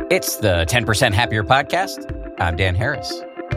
It's the 10% Happier Podcast. I'm Dan Harris.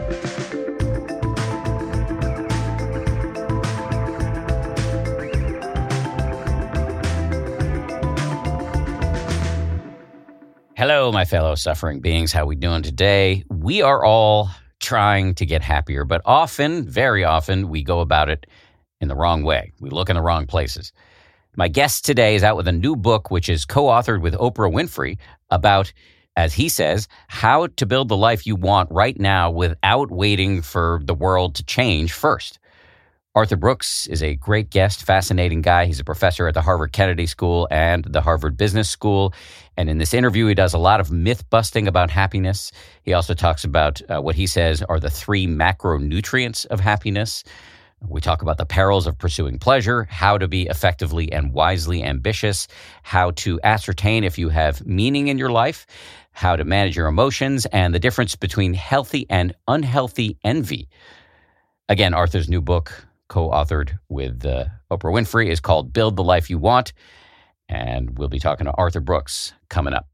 Hello, my fellow suffering beings. How we doing today? We are all trying to get happier, but often, very often, we go about it in the wrong way. We look in the wrong places. My guest today is out with a new book, which is co-authored with Oprah Winfrey, about, as he says, how to build the life you want right now without waiting for the world to change first. Arthur Brooks is a great guest, fascinating guy. He's a professor at the Harvard Kennedy School and the Harvard Business School. And in this interview, he does a lot of myth-busting about happiness. He also talks about what he says are the 3 macronutrients of happiness. We talk about the perils of pursuing pleasure, how to be effectively and wisely ambitious, how to ascertain if you have meaning in your life, how to manage your emotions, and the difference between healthy and unhealthy envy. Again, Arthur's new book, co-authored with Oprah Winfrey, is called Build the Life You Want, and we'll be talking to Arthur Brooks coming up.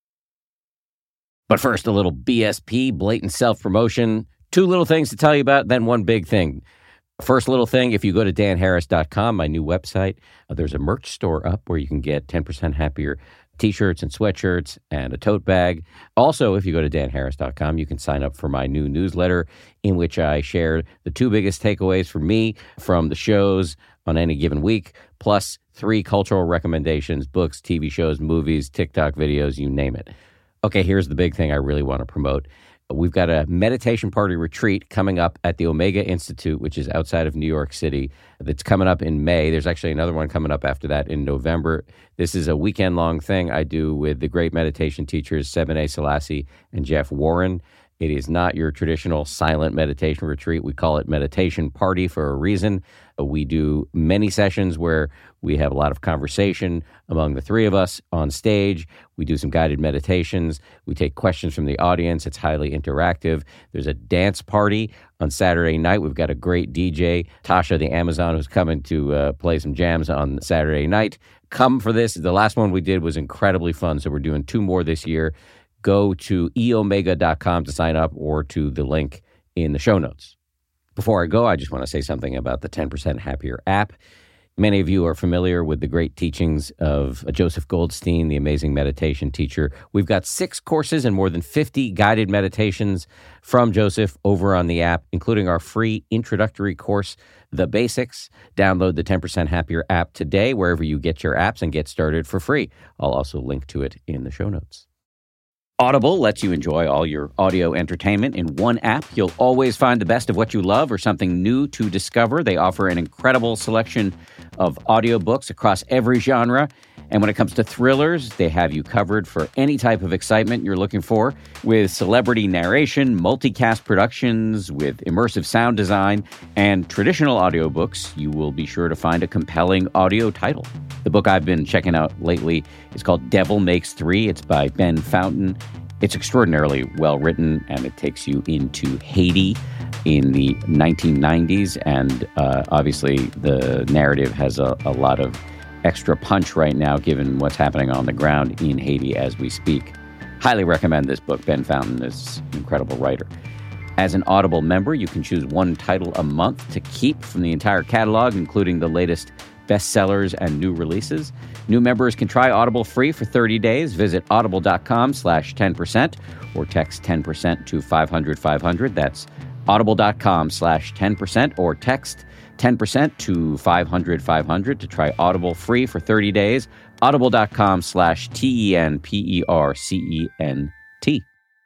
But first, a little BSP, blatant self-promotion. 2 little things to tell you about, then 1 big thing. First little thing, if you go to danharris.com, my new website, there's a merch store up where you can get 10% Happier T-shirts and sweatshirts and a tote bag. Also, if you go to danharris.com, you can sign up for my new newsletter in which I share the 2 biggest takeaways for me from the shows on any given week, plus 3 cultural recommendations, books, TV shows, movies, TikTok videos, you name it. Okay, here's the big thing I really want to promote. We've got a meditation party retreat coming up at the Omega Institute, which is outside of New York City. That's coming up in May. There's actually another one coming up after that in November. This is a weekend-long thing I do with the great meditation teachers, Sebene Selassie and Jeff Warren. It is not your traditional silent meditation retreat. We call it meditation party for a reason. We do many sessions where we have a lot of conversation among the 3 of us on stage. We do some guided meditations. We take questions from the audience. It's highly interactive. There's a dance party on Saturday night. We've got a great DJ, Tasha the Amazon, who's coming to play some jams on Saturday night. Come for this. The last one we did was incredibly fun, so we're doing 2 more this year. Go to eomega.com to sign up or to the link in the show notes. Before I go, I just want to say something about the 10% Happier app. Many of you are familiar with the great teachings of Joseph Goldstein, the amazing meditation teacher. We've got 6 courses and more than 50 guided meditations from Joseph over on the app, including our free introductory course, The Basics. Download the 10% Happier app today, wherever you get your apps, and get started for free. I'll also link to it in the show notes. Audible lets you enjoy all your audio entertainment in one app. You'll always find the best of what you love or something new to discover. They offer an incredible selection of audiobooks across every genre. And when it comes to thrillers, they have you covered for any type of excitement you're looking for, with celebrity narration, multicast productions, with immersive sound design, and traditional audiobooks. You will be sure to find a compelling audio title. The book I've been checking out lately is called Devil Makes 3. It's by Ben Fountain. It's extraordinarily well written, and it takes you into Haiti in the 1990s. And obviously, the narrative has a lot of extra punch right now, given what's happening on the ground in Haiti as we speak. Highly recommend this book. Ben Fountain is an incredible writer. As an Audible member, you can choose 1 title a month to keep from the entire catalog, including the latest bestsellers and new releases. New members can try Audible free for 30 days. Visit audible.com/10% or text 10% to 500-500. That's audible.com/10% or text 10% to 500-500 to try Audible free for 30 days. Audible.com/TENPERCENT.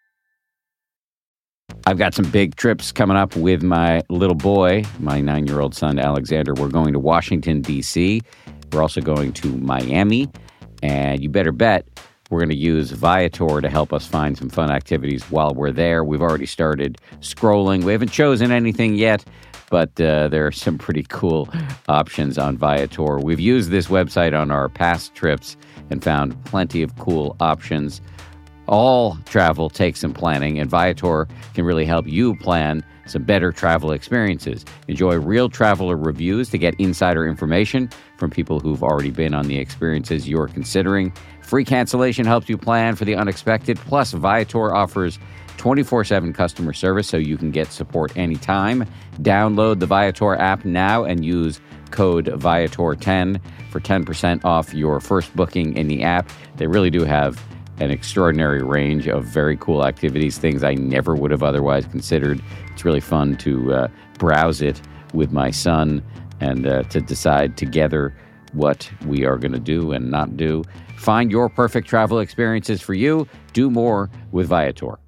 I've got some big trips coming up with my little boy, my 9-year-old son, Alexander. We're going to Washington, D.C. We're also going to Miami. And you better bet we're going to use Viator to help us find some fun activities while we're there. We've already started scrolling. We haven't chosen anything yet, but there are some pretty cool options on Viator. We've used this website on our past trips and found plenty of cool options. All travel takes some planning, and Viator can really help you plan some better travel experiences. Enjoy real traveler reviews to get insider information. from people who've already been on the experiences you're considering. Free cancellation helps you plan for the unexpected. Plus, Viator offers 24/7 customer service so you can get support anytime. Download the Viator app now and use code Viator10 for 10% off your first booking in the app. They really do have an extraordinary range of very cool activities, things I never would have otherwise considered. It's really fun to browse it with my son and to decide together what we are going to do and not do. Find your perfect travel experiences for you. Do more with Viator.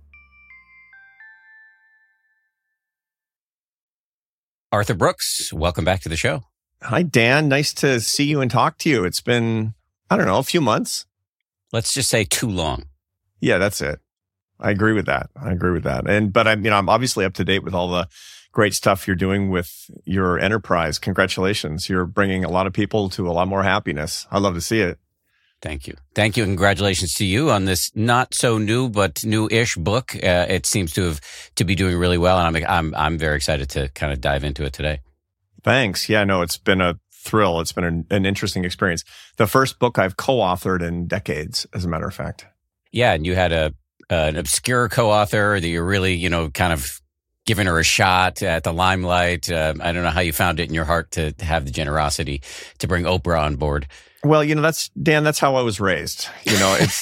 Arthur Brooks, welcome back to the show. Hi, Dan. Nice to see you and talk to you. It's been, I don't know, a few months. Let's just say too long. Yeah, that's it. I agree with that. But I'm obviously up to date with all the great stuff you're doing with your enterprise. Congratulations. You're bringing a lot of people to a lot more happiness. I love to see it. Thank you. Congratulations to you on this not so new, but new-ish book. It seems to be doing really well. And I'm very excited to kind of dive into it today. Thanks. Yeah, no, it's been a thrill. It's been an interesting experience. The first book I've co-authored in decades, as a matter of fact. Yeah. And you had an obscure co-author that you're really, kind of giving her a shot at the limelight. I don't know how you found it in your heart to have the generosity to bring Oprah on board. Well, that's how I was raised. It's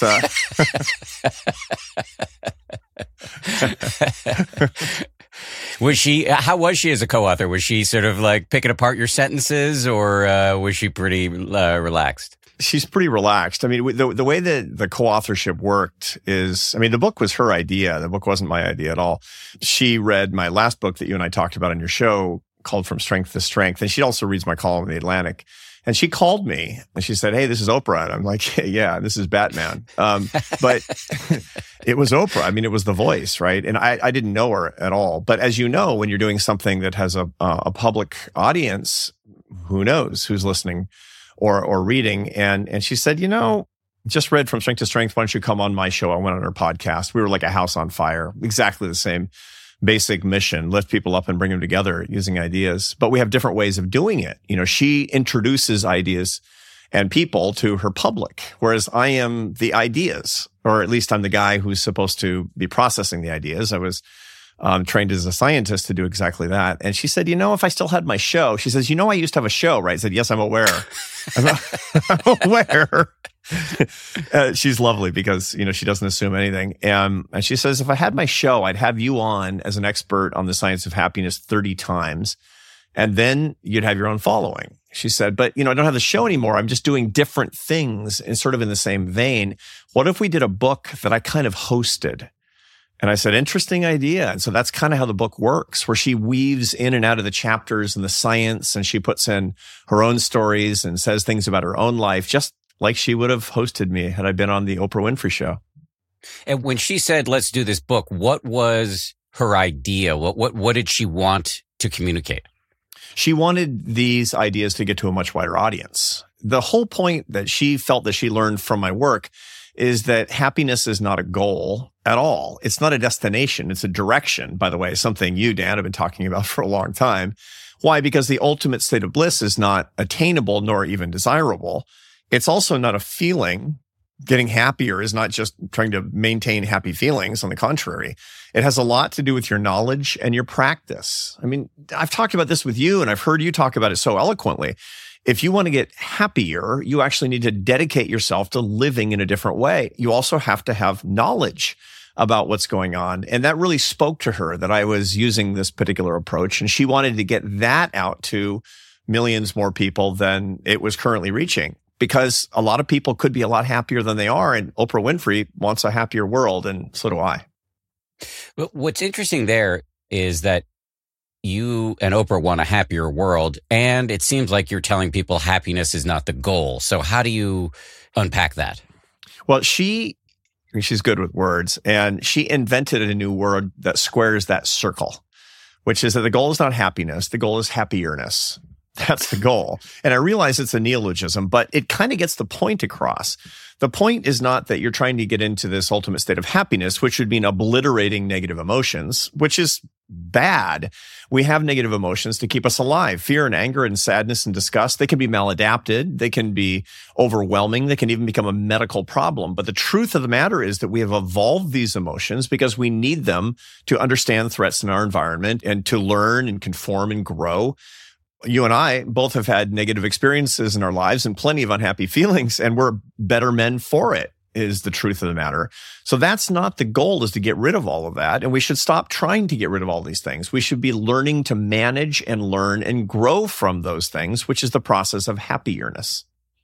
How was she as a co-author? Was she sort of like picking apart your sentences, or was she pretty relaxed? She's pretty relaxed. I mean, the way that the co-authorship worked is, the book was her idea. The book wasn't my idea at all. She read my last book that you and I talked about on your show called From Strength to Strength. And she also reads my column in The Atlantic. And she called me and she said, "Hey, this is Oprah." And I'm like, "Yeah, this is Batman." But it was Oprah. It was the voice, right? And I didn't know her at all. But as you know, when you're doing something that has a public audience, who knows who's listening or reading? And she said, just read From Strength to Strength. Why don't you come on my show? I went on her podcast. We were like a house on fire, exactly the same basic mission, lift people up and bring them together using ideas. But we have different ways of doing it. She introduces ideas and people to her public, whereas I am the ideas, or at least I'm the guy who's supposed to be processing the ideas. I was trained as a scientist to do exactly that. And she said, if I still had my show, she says, I used to have a show, right? I said, "Yes, I'm aware." I'm aware. She's lovely because, she doesn't assume anything. And she says, "If I had my show, I'd have you on as an expert on the science of happiness 30 times. And then you'd have your own following." She said, "But, I don't have the show anymore. I'm just doing different things and sort of in the same vein. What if we did a book that I kind of hosted?" And I said, "Interesting idea." And so that's kind of how the book works, where she weaves in and out of the chapters and the science, and she puts in her own stories and says things about her own life, just like she would have hosted me had I been on the Oprah Winfrey Show. And when she said, "Let's do this book," what was her idea? What did she want to communicate? She wanted these ideas to get to a much wider audience. The whole point that she felt that she learned from my work is that happiness is not a goal at all. It's not a destination. It's a direction, by the way, something you, Dan, have been talking about for a long time. Why? Because the ultimate state of bliss is not attainable nor even desirable. It's also not a feeling. Getting happier is not just trying to maintain happy feelings. On the contrary, it has a lot to do with your knowledge and your practice. I've talked about this with you, and I've heard you talk about it so eloquently. If you want to get happier, you actually need to dedicate yourself to living in a different way. You also have to have knowledge about what's going on. And that really spoke to her that I was using this particular approach. And she wanted to get that out to millions more people than it was currently reaching, because a lot of people could be a lot happier than they are. And Oprah Winfrey wants a happier world. And so do I. But what's interesting there is that you and Oprah want a happier world, and it seems like you're telling people happiness is not the goal. So how do you unpack that? Well, she's good with words, and she invented a new word that squares that circle, which is that the goal is not happiness. The goal is happierness. That's the goal. And I realize it's a neologism, but it kind of gets the point across. The point is not that you're trying to get into this ultimate state of happiness, which would mean obliterating negative emotions, which is bad. We have negative emotions to keep us alive. Fear and anger and sadness and disgust, they can be maladapted. They can be overwhelming. They can even become a medical problem. But the truth of the matter is that we have evolved these emotions because we need them to understand threats in our environment and to learn and conform and grow. You and I both have had negative experiences in our lives and plenty of unhappy feelings, and we're better men for it, is the truth of the matter. So that's not the goal, is to get rid of all of that. And we should stop trying to get rid of all these things. We should be learning to manage and learn and grow from those things, which is the process of happiness.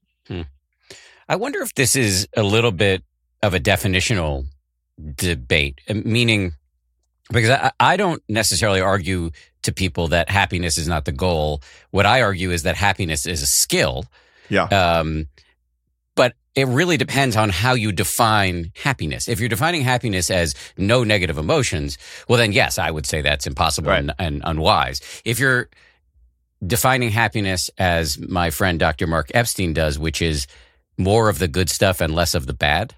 I wonder if this is a little bit of a definitional debate, meaning, because I don't necessarily argue to people that happiness is not the goal. What I argue is that happiness is a skill. Yeah. But it really depends on how you define happiness. If you're defining happiness as no negative emotions, well, then yes, I would say that's impossible and unwise. If you're defining happiness as my friend Dr. Mark Epstein does, which is more of the good stuff and less of the bad,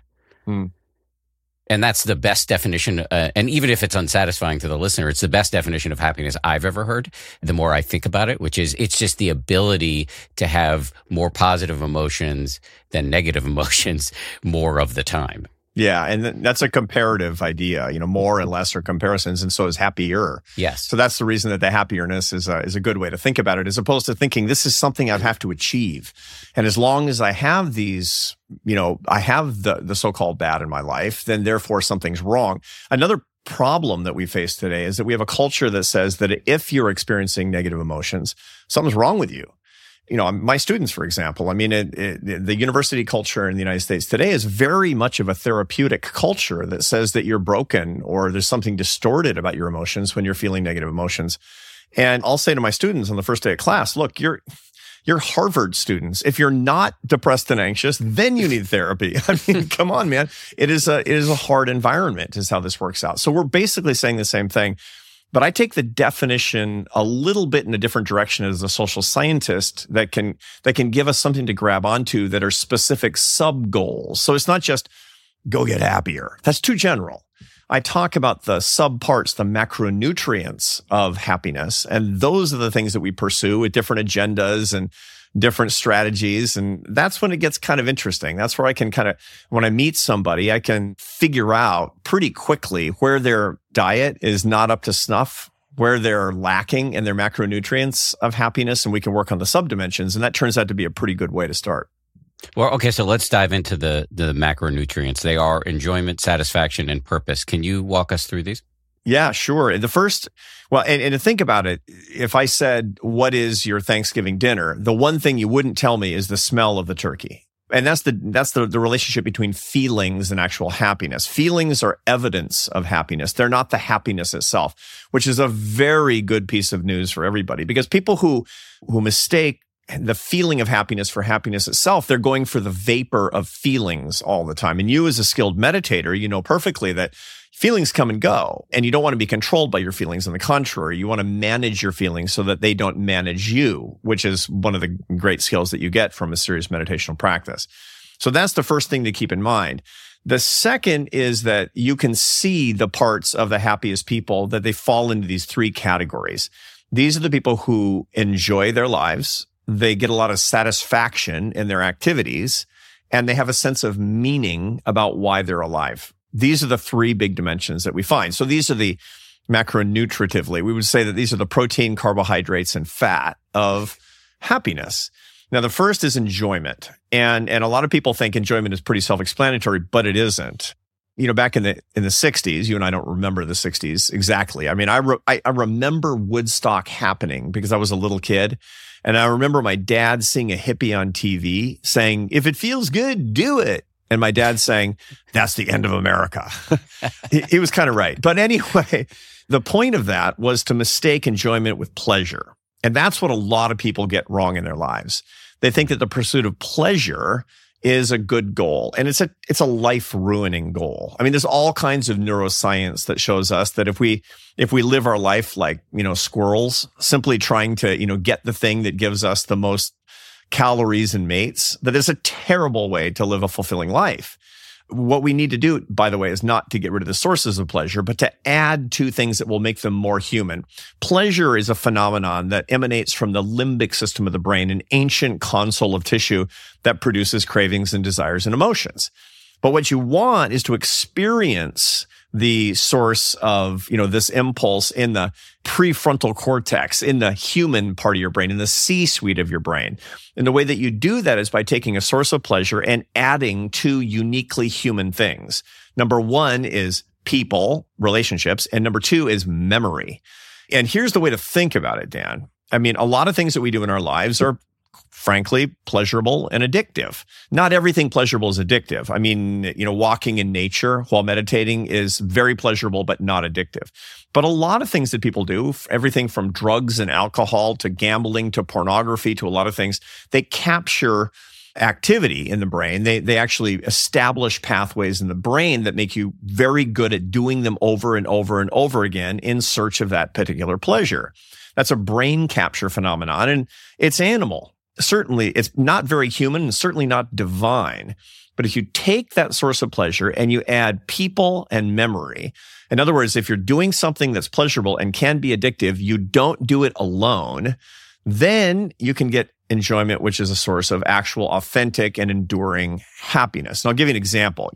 and that's the best definition, and even if it's unsatisfying to the listener, it's the best definition of happiness I've ever heard, the more I think about it, which is it's just the ability to have more positive emotions than negative emotions more of the time. Yeah, and that's a comparative idea. More and less are comparisons, and so is happier. Yes. So that's the reason that the happierness is a good way to think about it, as opposed to thinking this is something I have to achieve. And as long as I have these, I have the so-called bad in my life, then therefore something's wrong. Another problem that we face today is that we have a culture that says that if you're experiencing negative emotions, something's wrong with you. My students, for example, the university culture in the United States today is very much of a therapeutic culture that says that you're broken or there's something distorted about your emotions when you're feeling negative emotions. And I'll say to my students on the first day of class, look, you're Harvard students. If you're not depressed and anxious, then you need therapy. Come on, man. It is a hard environment is how this works out. So we're basically saying the same thing. But I take the definition a little bit in a different direction as a social scientist that can give us something to grab onto that are specific sub-goals. So it's not just go get happier. That's too general. I talk about the subparts, the macronutrients of happiness. And those are the things that we pursue with different agendas and different strategies. And that's when it gets kind of interesting. That's where I can when I meet somebody, I can figure out pretty quickly where their diet is not up to snuff, where they're lacking in their macronutrients of happiness, and we can work on the subdimensions. And that turns out to be a pretty good way to start. Well, okay, so let's dive into the macronutrients. They are enjoyment, satisfaction, and purpose. Can you walk us through these? Yeah, sure. The first, and to think about it, if I said, what is your Thanksgiving dinner? The one thing you wouldn't tell me is the smell of the turkey. And that's the relationship between feelings and actual happiness. Feelings are evidence of happiness. They're not the happiness itself, which is a very good piece of news for everybody, because people who mistake the feeling of happiness for happiness itself, they're going for the vapor of feelings all the time. And you as a skilled meditator, you know perfectly that feelings come and go, and you don't want to be controlled by your feelings. On the contrary, you want to manage your feelings so that they don't manage you, which is one of the great skills that you get from a serious meditational practice. So that's the first thing to keep in mind. The second is that you can see the parts of the happiest people that they fall into these three categories. These are the people who enjoy their lives. They get a lot of satisfaction in their activities, and they have a sense of meaning about why they're alive. These are the three big dimensions that we find. So these are the macronutritively, we would say that these are the protein, carbohydrates, and fat of happiness. Now, the first is enjoyment. And a lot of people think enjoyment is pretty self-explanatory, but it isn't. Back in the 60s, you and I don't remember the 60s exactly. I remember Woodstock happening because I was a little kid. And I remember my dad seeing a hippie on TV saying, if it feels good, do it. And my dad saying, that's the end of America. He was kind of right. But anyway, the point of that was to mistake enjoyment with pleasure. And that's what a lot of people get wrong in their lives. They think that the pursuit of pleasure is a good goal. And it's a life-ruining goal. There's all kinds of neuroscience that shows us that if we live our life like, squirrels, simply trying to, get the thing that gives us the most calories and mates, that is a terrible way to live a fulfilling life. What we need to do, by the way, is not to get rid of the sources of pleasure, but to add to things that will make them more human. Pleasure is a phenomenon that emanates from the limbic system of the brain, an ancient console of tissue that produces cravings and desires and emotions. But what you want is to experience the source of, this impulse in the prefrontal cortex, in the human part of your brain, in the C-suite of your brain. And the way that you do that is by taking a source of pleasure and adding two uniquely human things. Number one is people, relationships, and number two is memory. And here's the way to think about it, Dan. I mean, a lot of things that we do in our lives are frankly pleasurable and addictive. Not everything pleasurable is addictive. I mean, walking in nature while meditating is very pleasurable, but not addictive. But a lot of things that people do, everything from drugs and alcohol to gambling to pornography to a lot of things, they capture activity in the brain. They actually establish pathways in the brain that make you very good at doing them over and over and over again in search of that particular pleasure. That's a brain capture phenomenon, and it's animal. Certainly, it's not very human and certainly not divine. But if you take that source of pleasure and you add people and memory, in other words, if you're doing something that's pleasurable and can be addictive, you don't do it alone, then you can get enjoyment, which is a source of actual authentic and enduring happiness. And I'll give you an example.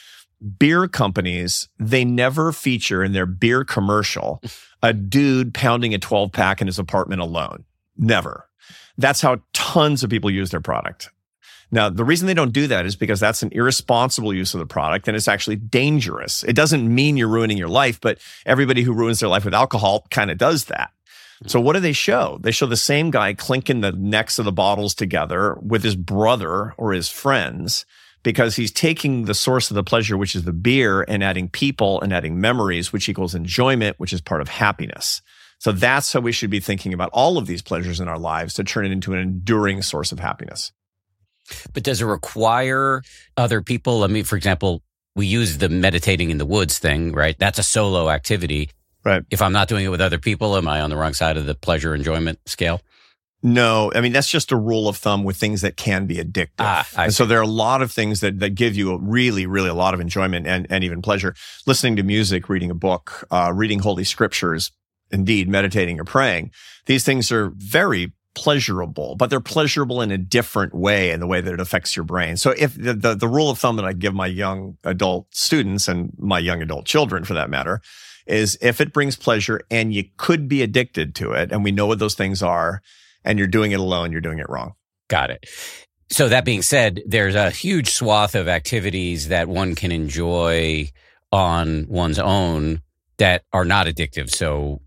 Beer companies, they never feature in their beer commercial a dude pounding a 12-pack in his apartment alone. Never. That's how tons of people use their product. Now, the reason they don't do that is because that's an irresponsible use of the product and it's actually dangerous. It doesn't mean you're ruining your life, but everybody who ruins their life with alcohol kind of does that. So what do they show? They show the same guy clinking the necks of the bottles together with his brother or his friends because he's taking the source of the pleasure, which is the beer, and adding people and adding memories, which equals enjoyment, which is part of happiness. So that's how we should be thinking about all of these pleasures in our lives to turn it into an enduring source of happiness. But does it require other people? I mean, for example, we use the meditating in the woods thing, right? That's a solo activity. Right. If I'm not doing it with other people, am I on the wrong side of the pleasure enjoyment scale? No, I mean, that's just a rule of thumb with things that can be addictive. And so there are a lot of things that give you really, really a lot of enjoyment and even pleasure. Listening to music, reading a book, reading holy scriptures, indeed, meditating or praying. These things are very pleasurable, but they're pleasurable in a different way in the way that it affects your brain. So if the rule of thumb that I give my young adult students and my young adult children for that matter is if it brings pleasure and you could be addicted to it, and we know what those things are, and you're doing it alone, you're doing it wrong. Got it. So that being said, there's a huge swath of activities that one can enjoy on one's own that are not addictive. So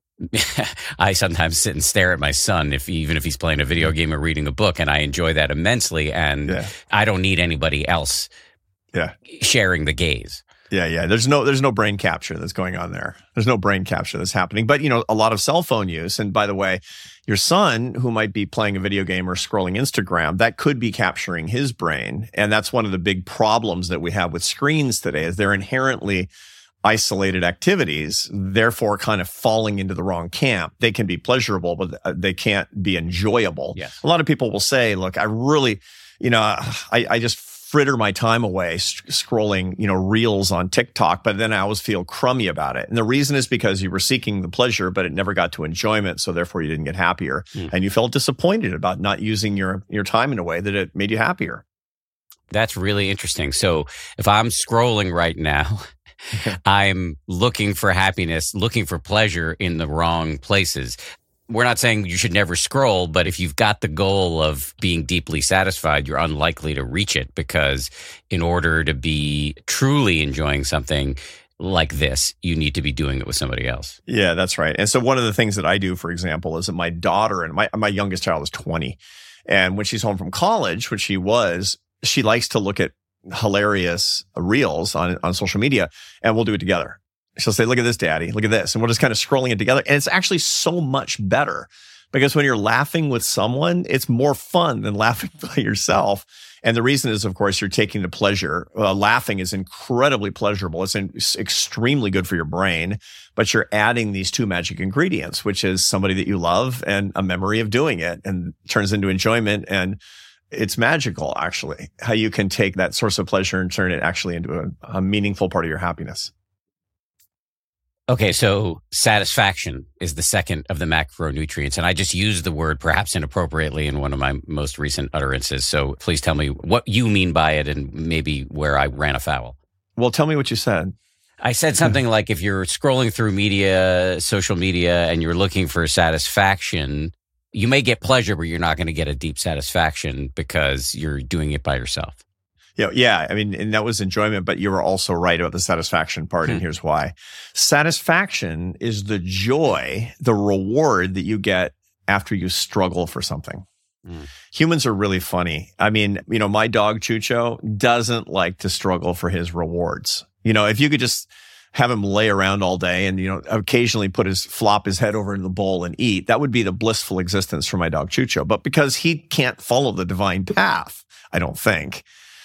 I sometimes sit and stare at my son, even if he's playing a video game or reading a book, and I enjoy that immensely. And I don't need anybody else sharing the gaze. Yeah. There's no brain capture that's going on there. There's no brain capture that's happening. But, a lot of cell phone use. And by the way, your son who might be playing a video game or scrolling Instagram, that could be capturing his brain. And that's one of the big problems that we have with screens today is they're inherently isolated activities, therefore kind of falling into the wrong camp. They can be pleasurable, but they can't be enjoyable. Yes. A lot of people will say, look, I really, I just fritter my time away scrolling, reels on TikTok, but then I always feel crummy about it. And the reason is because you were seeking the pleasure, but it never got to enjoyment. So therefore you didn't get happier. And you felt disappointed about not using your time in a way that it made you happier. That's really interesting. So if I'm scrolling right now, I'm looking for happiness, looking for pleasure in the wrong places. We're not saying you should never scroll, but if you've got the goal of being deeply satisfied, you're unlikely to reach it because in order to be truly enjoying something like this, you need to be doing it with somebody else. Yeah, that's right. And so one of the things that I do, for example, is that my daughter and my youngest child is 20. And when she's home from college, which she was, she likes to look at hilarious reels on social media, and we'll do it together. She'll say, look at this, Daddy, look at this. And we're just kind of scrolling it together. And it's actually so much better because when you're laughing with someone, it's more fun than laughing by yourself. And the reason is, of course, you're taking the pleasure. Laughing is incredibly pleasurable. It's extremely good for your brain, but you're adding these two magic ingredients, which is somebody that you love and a memory of doing it, and turns into enjoyment and It's magical, actually, how you can take that source of pleasure and turn it actually into a meaningful part of your happiness. Okay, so satisfaction is the second of the macronutrients. And I just used the word perhaps inappropriately in one of my most recent utterances. So please tell me what you mean by it and maybe where I ran afoul. Well, tell me what you said. I said something like if you're scrolling through media, social media, and you're looking for satisfaction, you may get pleasure, but you're not going to get a deep satisfaction because you're doing it by yourself. Yeah. I mean, and that was enjoyment, but you were also right about the satisfaction part, and here's why. Satisfaction is the joy, the reward that you get after you struggle for something. Humans are really funny. I mean, my dog Chucho doesn't like to struggle for his rewards. If you could just have him lay around all day and, occasionally flop his head over in the bowl and eat, that would be the blissful existence for my dog Chucho. But because he can't follow the divine path, I don't think.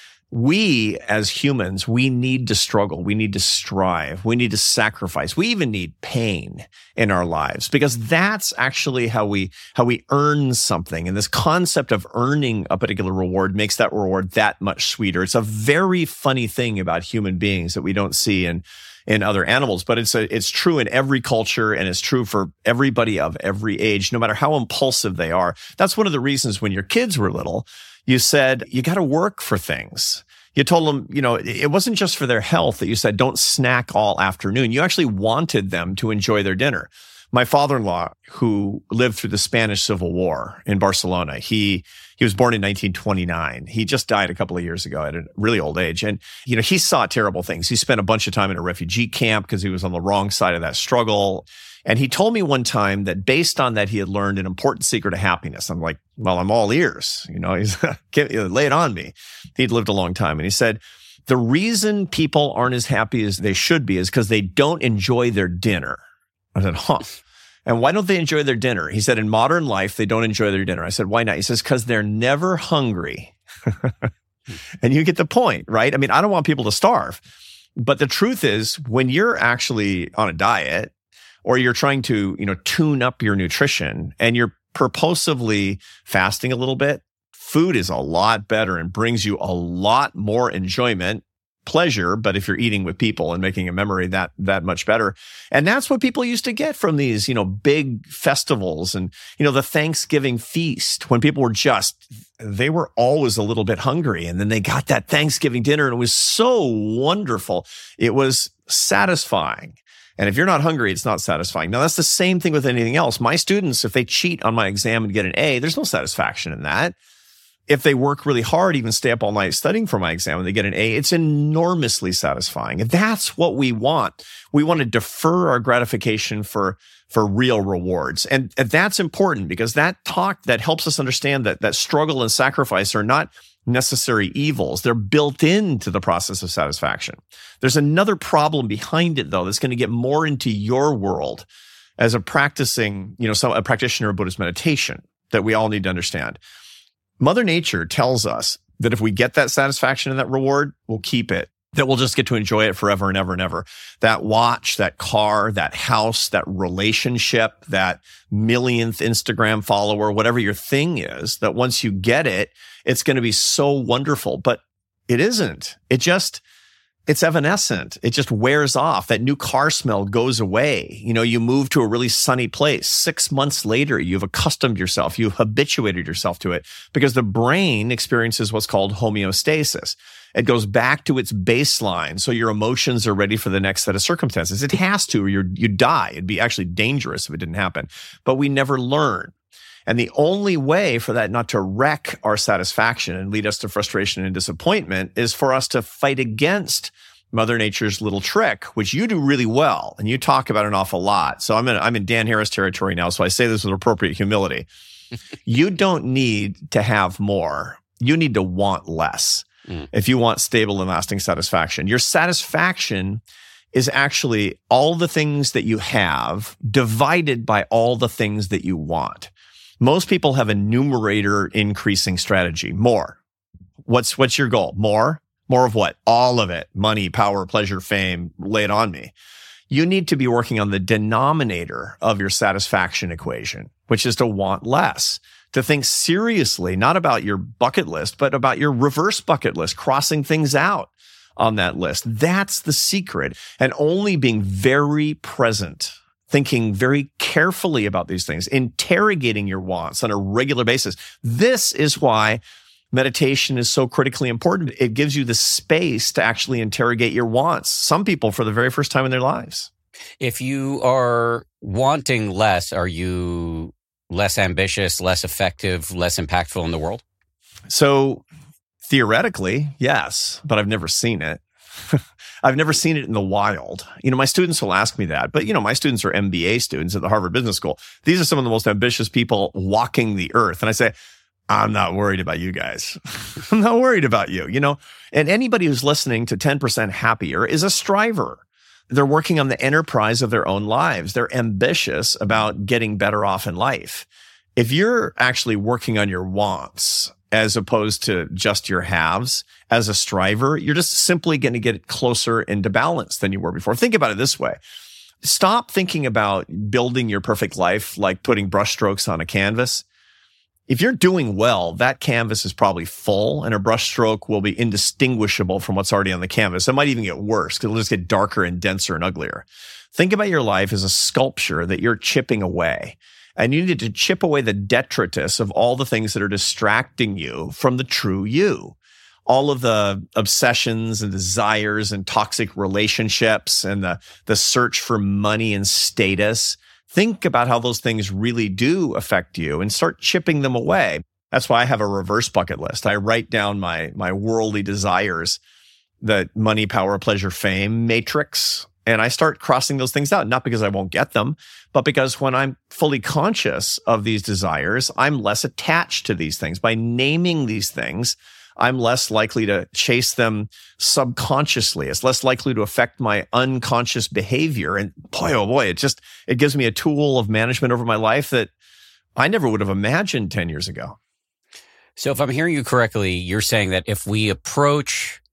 We as humans, we need to struggle. We need to strive. We need to sacrifice. We even need pain in our lives because that's actually how we earn something. And this concept of earning a particular reward makes that reward that much sweeter. It's a very funny thing about human beings that we don't see in other animals, but it's true in every culture and it's true for everybody of every age, no matter how impulsive they are. That's one of the reasons when your kids were little, you said, you got to work for things. You told them, it wasn't just for their health that you said, don't snack all afternoon. You actually wanted them to enjoy their dinner. My father-in-law, who lived through the Spanish Civil War in Barcelona, he was born in 1929. He just died a couple of years ago at a really old age. And, he saw terrible things. He spent a bunch of time in a refugee camp because he was on the wrong side of that struggle. And he told me one time that based on that, he had learned an important secret of happiness. I'm like, well, I'm all ears. He's lay it on me. He'd lived a long time. And he said, the reason people aren't as happy as they should be is because they don't enjoy their dinner. I said, huh. And why don't they enjoy their dinner? He said, in modern life, they don't enjoy their dinner. I said, why not? He says, because they're never hungry. And you get the point, right? I mean, I don't want people to starve. But the truth is, when you're actually on a diet, or you're trying to, tune up your nutrition and you're purposively fasting a little bit, food is a lot better and brings you a lot more enjoyment, pleasure. But if you're eating with people and making a memory, that much better. And that's what people used to get from these, big festivals and, the Thanksgiving feast when people were they were always a little bit hungry. And then they got that Thanksgiving dinner and it was so wonderful. It was satisfying. And if you're not hungry, it's not satisfying. Now, that's the same thing with anything else. My students, if they cheat on my exam and get an A, there's no satisfaction in that. If they work really hard, even stay up all night studying for my exam and they get an A, it's enormously satisfying. And that's what we want. We want to defer our gratification for real rewards. And that's important because that helps us understand that struggle and sacrifice are not necessary evils. They're built into the process of satisfaction. There's another problem behind it, though, that's going to get more into your world as a practicing, a practitioner of Buddhist meditation that we all need to understand. Mother Nature tells us that if we get that satisfaction and that reward, we'll keep it, that we'll just get to enjoy it forever and ever and ever. That watch, that car, that house, that relationship, that millionth Instagram follower, whatever your thing is, that once you get it, it's going to be so wonderful. But it isn't. It's evanescent. It just wears off. That new car smell goes away. You move to a really sunny place. 6 months later, you've accustomed yourself. You've habituated yourself to it because the brain experiences what's called homeostasis. It goes back to its baseline. So your emotions are ready for the next set of circumstances. It has to, or you'd die. It'd be actually dangerous if it didn't happen. But we never learn. And the only way for that not to wreck our satisfaction and lead us to frustration and disappointment is for us to fight against Mother Nature's little trick, which you do really well. And you talk about an awful lot. So I'm in Dan Harris territory now. So I say this with appropriate humility. You don't need to have more. You need to want less. If you want stable and lasting satisfaction. Your satisfaction is actually all the things that you have divided by all the things that you want. Most people have a numerator increasing strategy. More. What's your goal? More? More of what? All of it. Money, power, pleasure, fame. Lay it on me. You need to be working on the denominator of your satisfaction equation, which is to want less, to think seriously, not about your bucket list, but about your reverse bucket list, crossing things out on that list. That's the secret. And only being very present, thinking very carefully about these things, interrogating your wants on a regular basis. This is why meditation is so critically important. It gives you the space to actually interrogate your wants. Some people for the very first time in their lives. If you are wanting less, are you less ambitious, less effective, less impactful in the world? So theoretically, yes, but I've never seen it. I've never seen it in the wild. My students will ask me that, but my students are MBA students at the Harvard Business School. These are some of the most ambitious people walking the earth. And I say, I'm not worried about you guys. I'm not worried about you, and anybody who's listening to 10% Happier is a striver. They're working on the enterprise of their own lives. They're ambitious about getting better off in life. If you're actually working on your wants as opposed to just your haves as a striver, you're just simply going to get closer into balance than you were before. Think about it this way. Stop thinking about building your perfect life like putting brushstrokes on a canvas. If you're doing well, that canvas is probably full and a brushstroke will be indistinguishable from what's already on the canvas. It might even get worse because it'll just get darker and denser and uglier. Think about your life as a sculpture that you're chipping away. And you need to chip away the detritus of all the things that are distracting you from the true you. All of the obsessions and desires and toxic relationships and the search for money and status. Think about how those things really do affect you and start chipping them away. That's why I have a reverse bucket list. I write down my worldly desires, the money, power, pleasure, fame matrix, and I start crossing those things out, not because I won't get them, but because when I'm fully conscious of these desires, I'm less attached to these things. By naming these things, I'm less likely to chase them subconsciously. It's less likely to affect my unconscious behavior. And boy, oh boy, it gives me a tool of management over my life that I never would have imagined 10 years ago. So if I'm hearing you correctly, you're saying that if we approach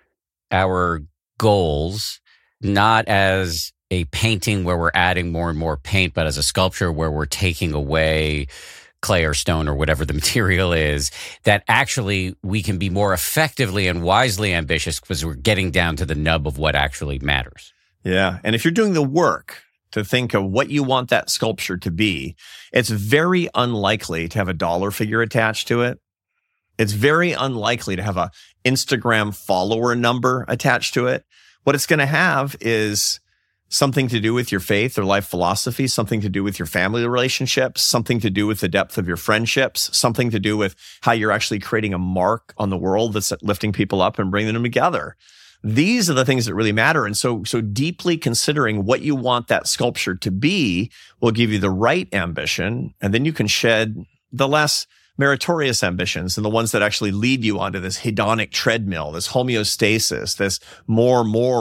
our goals not as a painting where we're adding more and more paint, but as a sculpture where we're taking away clay or stone or whatever the material is, that actually we can be more effectively and wisely ambitious because we're getting down to the nub of what actually matters. Yeah. And if you're doing the work to think of what you want that sculpture to be, it's very unlikely to have a dollar figure attached to it. It's very unlikely to have a Instagram follower number attached to it. What it's going to have is something to do with your faith or life philosophy, something to do with your family relationships, something to do with the depth of your friendships, something to do with how you're actually creating a mark on the world that's lifting people up and bringing them together. These are the things that really matter. And so deeply considering what you want that sculpture to be will give you the right ambition. And then you can shed the less meritorious ambitions and the ones that actually lead you onto this hedonic treadmill, this homeostasis, this more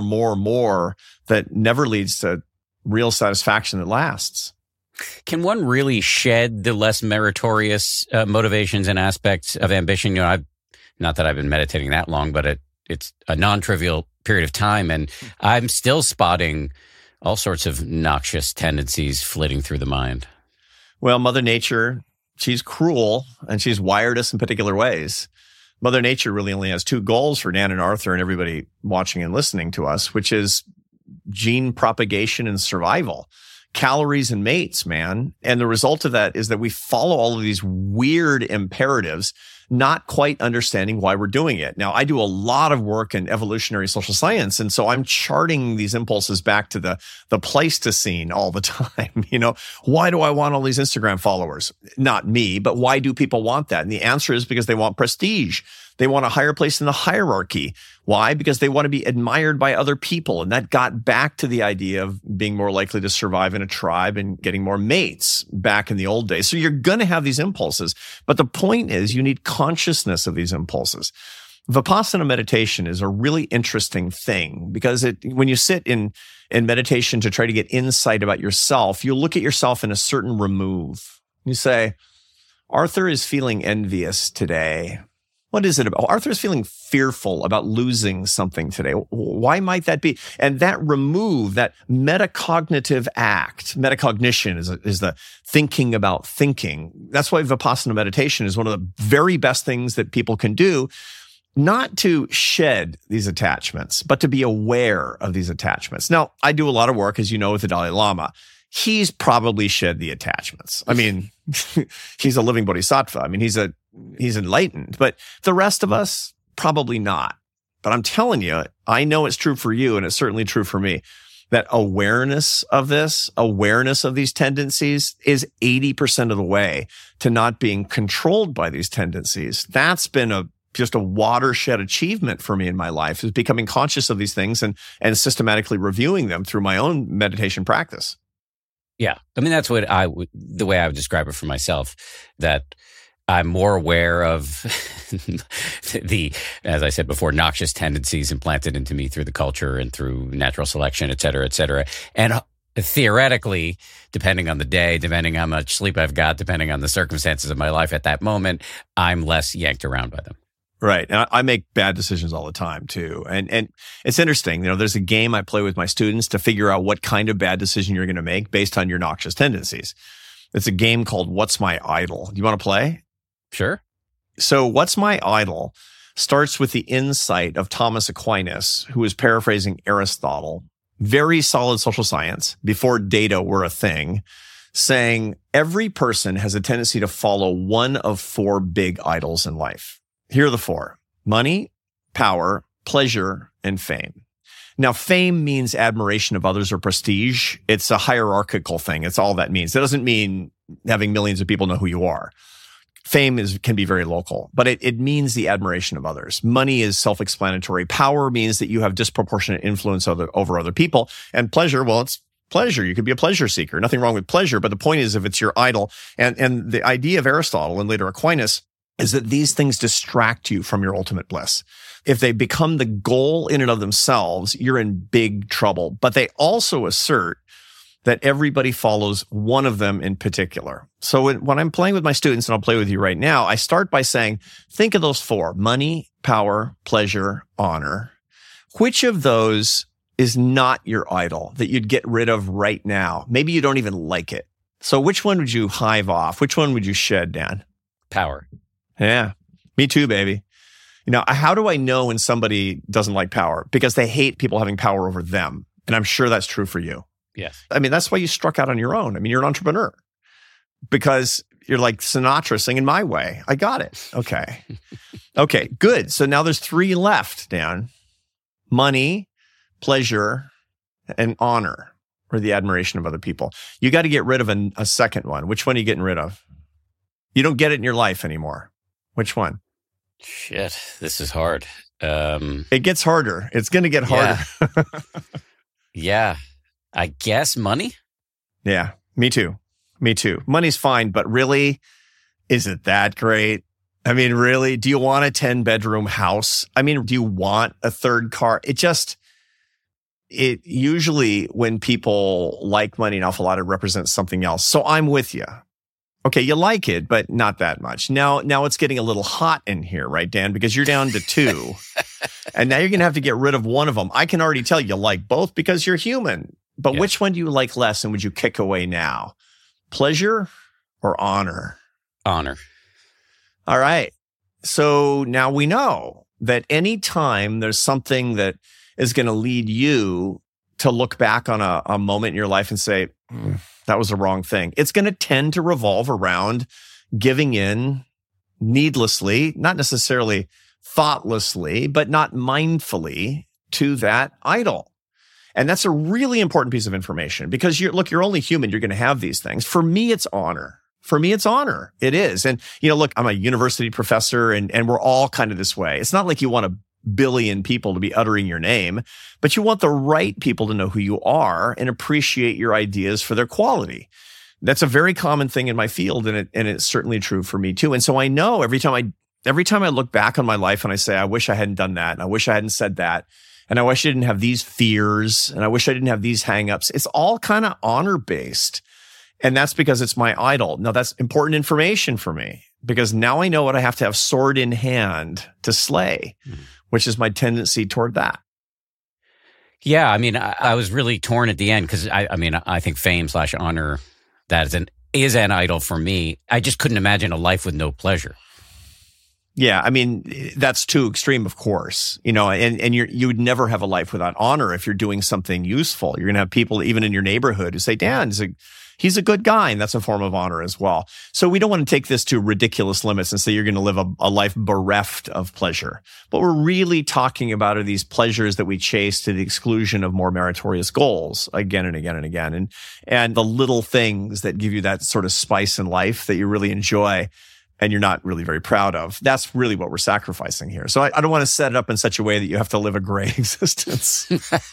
that never leads to real satisfaction that lasts. Can one really shed the less meritorious motivations and aspects of ambition? Not that I've been meditating that long, but it's a non-trivial period of time, and I'm still spotting all sorts of noxious tendencies flitting through the mind. Well, Mother Nature, she's cruel and she's wired us in particular ways. Mother Nature really only has two goals for Dan and Arthur and everybody watching and listening to us, which is gene propagation and survival, calories and mates, man. And the result of that is that we follow all of these weird imperatives, not quite understanding why we're doing it. Now, I do a lot of work in evolutionary social science, and so I'm charting these impulses back to the Pleistocene all the time. Why do I want all these Instagram followers? Not me, but why do people want that? And the answer is because they want prestige. They want a higher place in the hierarchy. Why? Because they want to be admired by other people. And that got back to the idea of being more likely to survive in a tribe and getting more mates back in the old days. So you're going to have these impulses. But the point is you need consciousness of these impulses. Vipassana meditation is a really interesting thing because when you sit in meditation to try to get insight about yourself, you look at yourself in a certain remove. You say, Arthur is feeling envious today. What is it about? Arthur's feeling fearful about losing something today. Why might that be? And that metacognitive act, metacognition is the thinking about thinking. That's why Vipassana meditation is one of the very best things that people can do, not to shed these attachments, but to be aware of these attachments. Now, I do a lot of work, as you know, with the Dalai Lama. He's probably shed the attachments. I mean, he's a living bodhisattva. I mean, he's enlightened, but the rest of us, probably not. But I'm telling you, I know it's true for you, and it's certainly true for me, that awareness of these tendencies is 80% of the way to not being controlled by these tendencies. That's been just a watershed achievement for me in my life, is becoming conscious of these things and systematically reviewing them through my own meditation practice. Yeah. I mean, that's the way I would describe it for myself, that I'm more aware of as I said before, noxious tendencies implanted into me through the culture and through natural selection, et cetera, et cetera. And theoretically, depending on the day, depending how much sleep I've got, depending on the circumstances of my life at that moment, I'm less yanked around by them. Right. And I make bad decisions all the time too. And it's interesting. There's a game I play with my students to figure out what kind of bad decision you're going to make based on your noxious tendencies. It's a game called What's My Idol? Do you want to play? Sure. So What's My Idol starts with the insight of Thomas Aquinas, who is paraphrasing Aristotle, very solid social science, before data were a thing, saying every person has a tendency to follow one of four big idols in life. Here are the four: money, power, pleasure, and fame. Now, fame means admiration of others or prestige. It's a hierarchical thing. It's all that means. It doesn't mean having millions of people know who you are. Fame can be very local, but it means the admiration of others. Money is self-explanatory. Power means that you have disproportionate influence over other people. And pleasure, well, it's pleasure. You could be a pleasure seeker. Nothing wrong with pleasure, but the point is, if it's your idol, and the idea of Aristotle and later Aquinas is that these things distract you from your ultimate bliss. If they become the goal in and of themselves, you're in big trouble. But they also assert that everybody follows one of them in particular. So when I'm playing with my students, and I'll play with you right now, I start by saying, think of those four: money, power, pleasure, honor. Which of those is not your idol that you'd get rid of right now? Maybe you don't even like it. So which one would you hive off? Which one would you shed, Dan? Power. Yeah, me too, baby. How do I know when somebody doesn't like power? Because they hate people having power over them. And I'm sure that's true for you. Yes. I mean, that's why you struck out on your own. I mean, you're an entrepreneur because you're like Sinatra singing My Way. I got it. Okay. Okay, good. So now there's three left, Dan: money, pleasure, and honor, or the admiration of other people. You got to get rid of a second one. Which one are you getting rid of? You don't get it in your life anymore. Which one? Shit, this is hard. It gets harder. It's going to get harder. Yeah. I guess money? Yeah, me too. Money's fine, but really, is it that great? I mean, really, do you want a 10-bedroom house? I mean, do you want a third car? It usually, when people like money an awful lot, it represents something else. So I'm with you. Okay, you like it, but not that much. Now it's getting a little hot in here, right, Dan? Because you're down to two. And now you're going to have to get rid of one of them. I can already tell you like both because you're human. But yeah. Which one do you like less and would you kick away now? Pleasure or honor? Honor. All right. So now we know that anytime there's something that is going to lead you to look back on a moment in your life and say, that was the wrong thing, it's going to tend to revolve around giving in needlessly, not necessarily thoughtlessly, but not mindfully, to that idol. And that's a really important piece of information because you're only human. You're going to have these things. For me, it's honor. It is. And, look, I'm a university professor and we're all kind of this way. It's not like you want a billion people to be uttering your name, but you want the right people to know who you are and appreciate your ideas for their quality. That's a very common thing in my field, and it's certainly true for me too. And so I know every time I look back on my life and I say, I wish I hadn't done that, and I wish I hadn't said that, and I wish I didn't have these fears, and I wish I didn't have these hangups. It's all kind of honor-based. And that's because it's my idol. Now, that's important information for me. because now I know what I have to have sword in hand to slay, which is my tendency toward that. Yeah, I mean, I was really torn at the end because I think fame/honor, that is an idol for me. I just couldn't imagine a life with no pleasure. Yeah, I mean, that's too extreme, of course, and you would never have a life without honor if you're doing something useful. You're going to have people even in your neighborhood who say, Dan, he's a good guy, and that's a form of honor as well. So we don't want to take this to ridiculous limits and say you're going to live a life bereft of pleasure. What we're really talking about are these pleasures that we chase to the exclusion of more meritorious goals again and again and again. And the little things that give you that sort of spice in life that you really enjoy and you're not really very proud of. That's really what we're sacrificing here. So I don't want to set it up in such a way that you have to live a gray existence.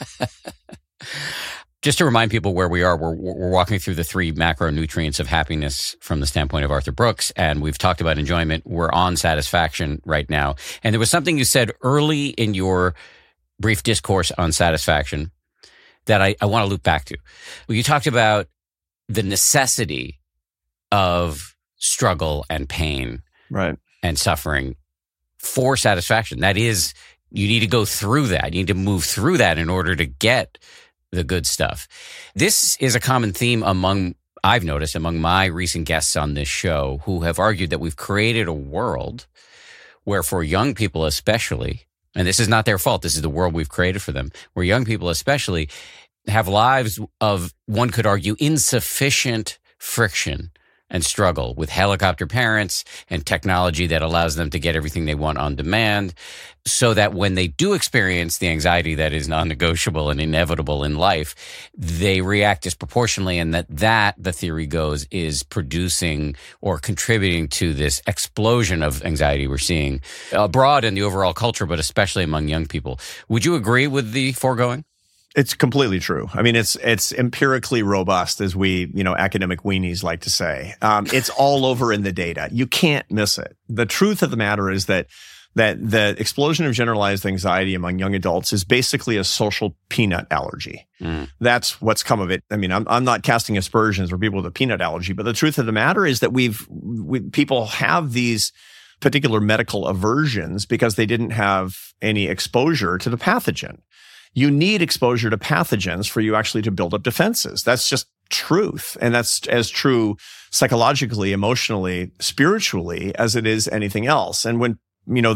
Just to remind people where we are, we're walking through the 3 macronutrients of happiness from the standpoint of Arthur Brooks, and we've talked about enjoyment. We're on satisfaction right now. And there was something you said early in your brief discourse on satisfaction that I want to loop back to. Well, you talked about the necessity of struggle and pain, right, and suffering for satisfaction. That is, you need to go through that. You need to move through that in order to get the good stuff. This is a common theme I've noticed among my recent guests on this show who have argued that we've created a world where for young people especially, and this is not their fault, this is the world we've created for them, where young people especially have lives of, one could argue, insufficient friction and struggle with helicopter parents and technology that allows them to get everything they want on demand, so that when they do experience the anxiety that is non-negotiable and inevitable in life, they react disproportionately, and that, the theory goes, is producing or contributing to this explosion of anxiety we're seeing abroad in the overall culture, but especially among young people. Would you agree with the foregoing? It's completely true. I mean, it's empirically robust, as we, academic weenies like to say. It's all over in the data. You can't miss it. The truth of the matter is that the explosion of generalized anxiety among young adults is basically a social peanut allergy. That's what's come of it. I mean, I'm not casting aspersions for people with a peanut allergy, but the truth of the matter is that people have these particular medical aversions because they didn't have any exposure to the pathogen. You need exposure to pathogens for you actually to build up defenses. That's just truth. And that's as true psychologically, emotionally, spiritually as it is anything else. And when,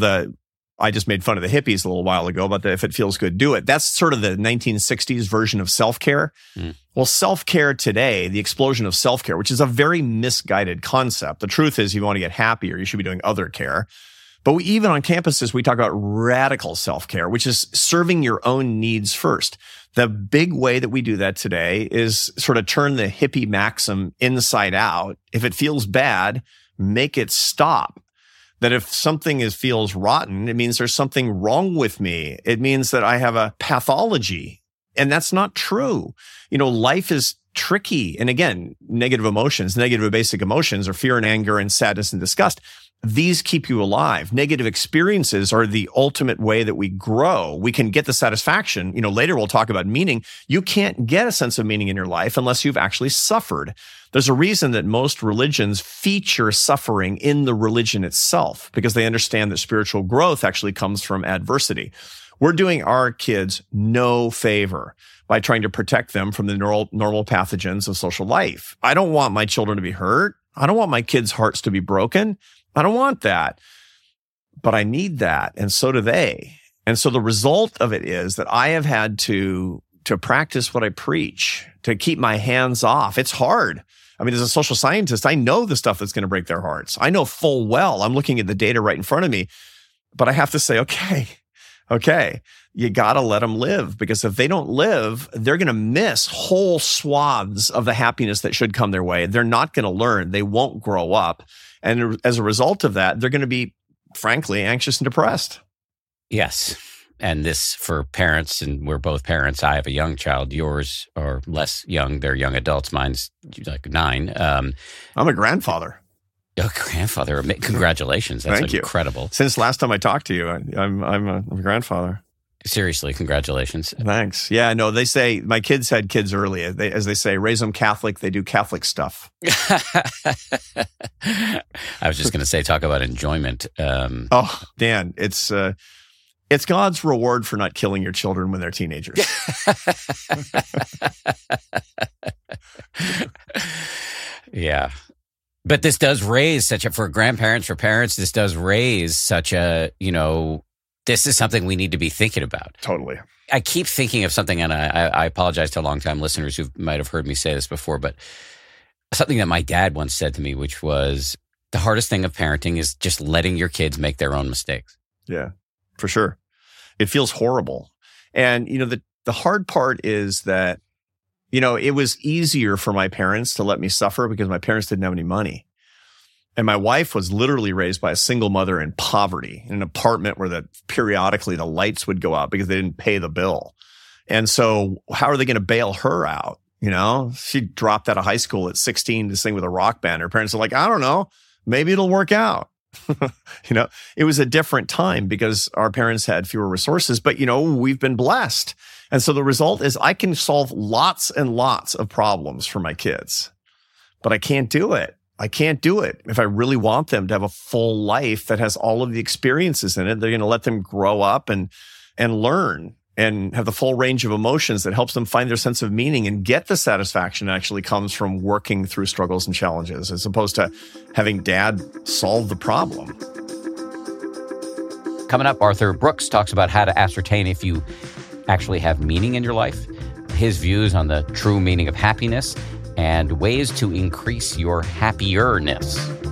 I just made fun of the hippies a little while ago about if it feels good, do it. That's sort of the 1960s version of self-care. Well, self-care today, the explosion of self-care, which is a very misguided concept. The truth is, you want to get happier, you should be doing other care. But even on campuses, we talk about radical self-care, which is serving your own needs first. The big way that we do that today is sort of turn the hippie maxim inside out. If it feels bad, make it stop. That if something feels rotten, it means there's something wrong with me. It means that I have a pathology. And that's not true. Life is tricky. And again, negative basic emotions are fear and anger and sadness and disgust. These keep you alive. Negative experiences are the ultimate way that we grow. We can get the satisfaction. Later we'll talk about meaning. You can't get a sense of meaning in your life unless you've actually suffered. There's a reason that most religions feature suffering in the religion itself, because they understand that spiritual growth actually comes from adversity. We're doing our kids no favor by trying to protect them from the normal pathogens of social life. I don't want my children to be hurt. I don't want my kids' hearts to be broken. I don't want that, but I need that. And so do they. And so the result of it is that I have had to practice what I preach, to keep my hands off. It's hard. I mean, as a social scientist, I know the stuff that's going to break their hearts. I know full well. I'm looking at the data right in front of me, but I have to say, okay, you got to let them live, because if they don't live, they're going to miss whole swaths of the happiness that should come their way. They're not going to learn. They won't grow up. And as a result of that, they're going to be, frankly, anxious and depressed. Yes. And this for parents, and we're both parents. I have a young child. Yours are less young. They're young adults. Mine's like 9. I'm a grandfather. Oh, grandfather. Congratulations. That's Thank you. Incredible. Since last time I talked to you, I'm a grandfather. Seriously, congratulations. Thanks. Yeah, no, they say my kids had kids early. As they say, raise them Catholic. They do Catholic stuff. I was just going to say, talk about enjoyment. Oh, Dan, it's God's reward for not killing your children when they're teenagers. Yeah. But this does raise for grandparents, for parents, this does raise such a, this is something we need to be thinking about. Totally. I keep thinking of something, and I apologize to longtime listeners who might have heard me say this before, but something that my dad once said to me, which was the hardest thing of parenting is just letting your kids make their own mistakes. Yeah, for sure. It feels horrible. And, the hard part is that, it was easier for my parents to let me suffer because my parents didn't have any money. And my wife was literally raised by a single mother in poverty in an apartment where periodically the lights would go out because they didn't pay the bill. And so how are they going to bail her out? She dropped out of high school at 16 to sing with a rock band. Her parents are like, I don't know, maybe it'll work out. It was a different time because our parents had fewer resources, but we've been blessed. And so the result is I can solve lots and lots of problems for my kids, but I can't do it. I can't do it. If I really want them to have a full life that has all of the experiences in it, they're going to let them grow up and learn and have the full range of emotions that helps them find their sense of meaning and get the satisfaction that actually comes from working through struggles and challenges, as opposed to having dad solve the problem. Coming up, Arthur Brooks talks about how to ascertain if you actually have meaning in your life, his views on the true meaning of happiness, and ways to increase your happierness.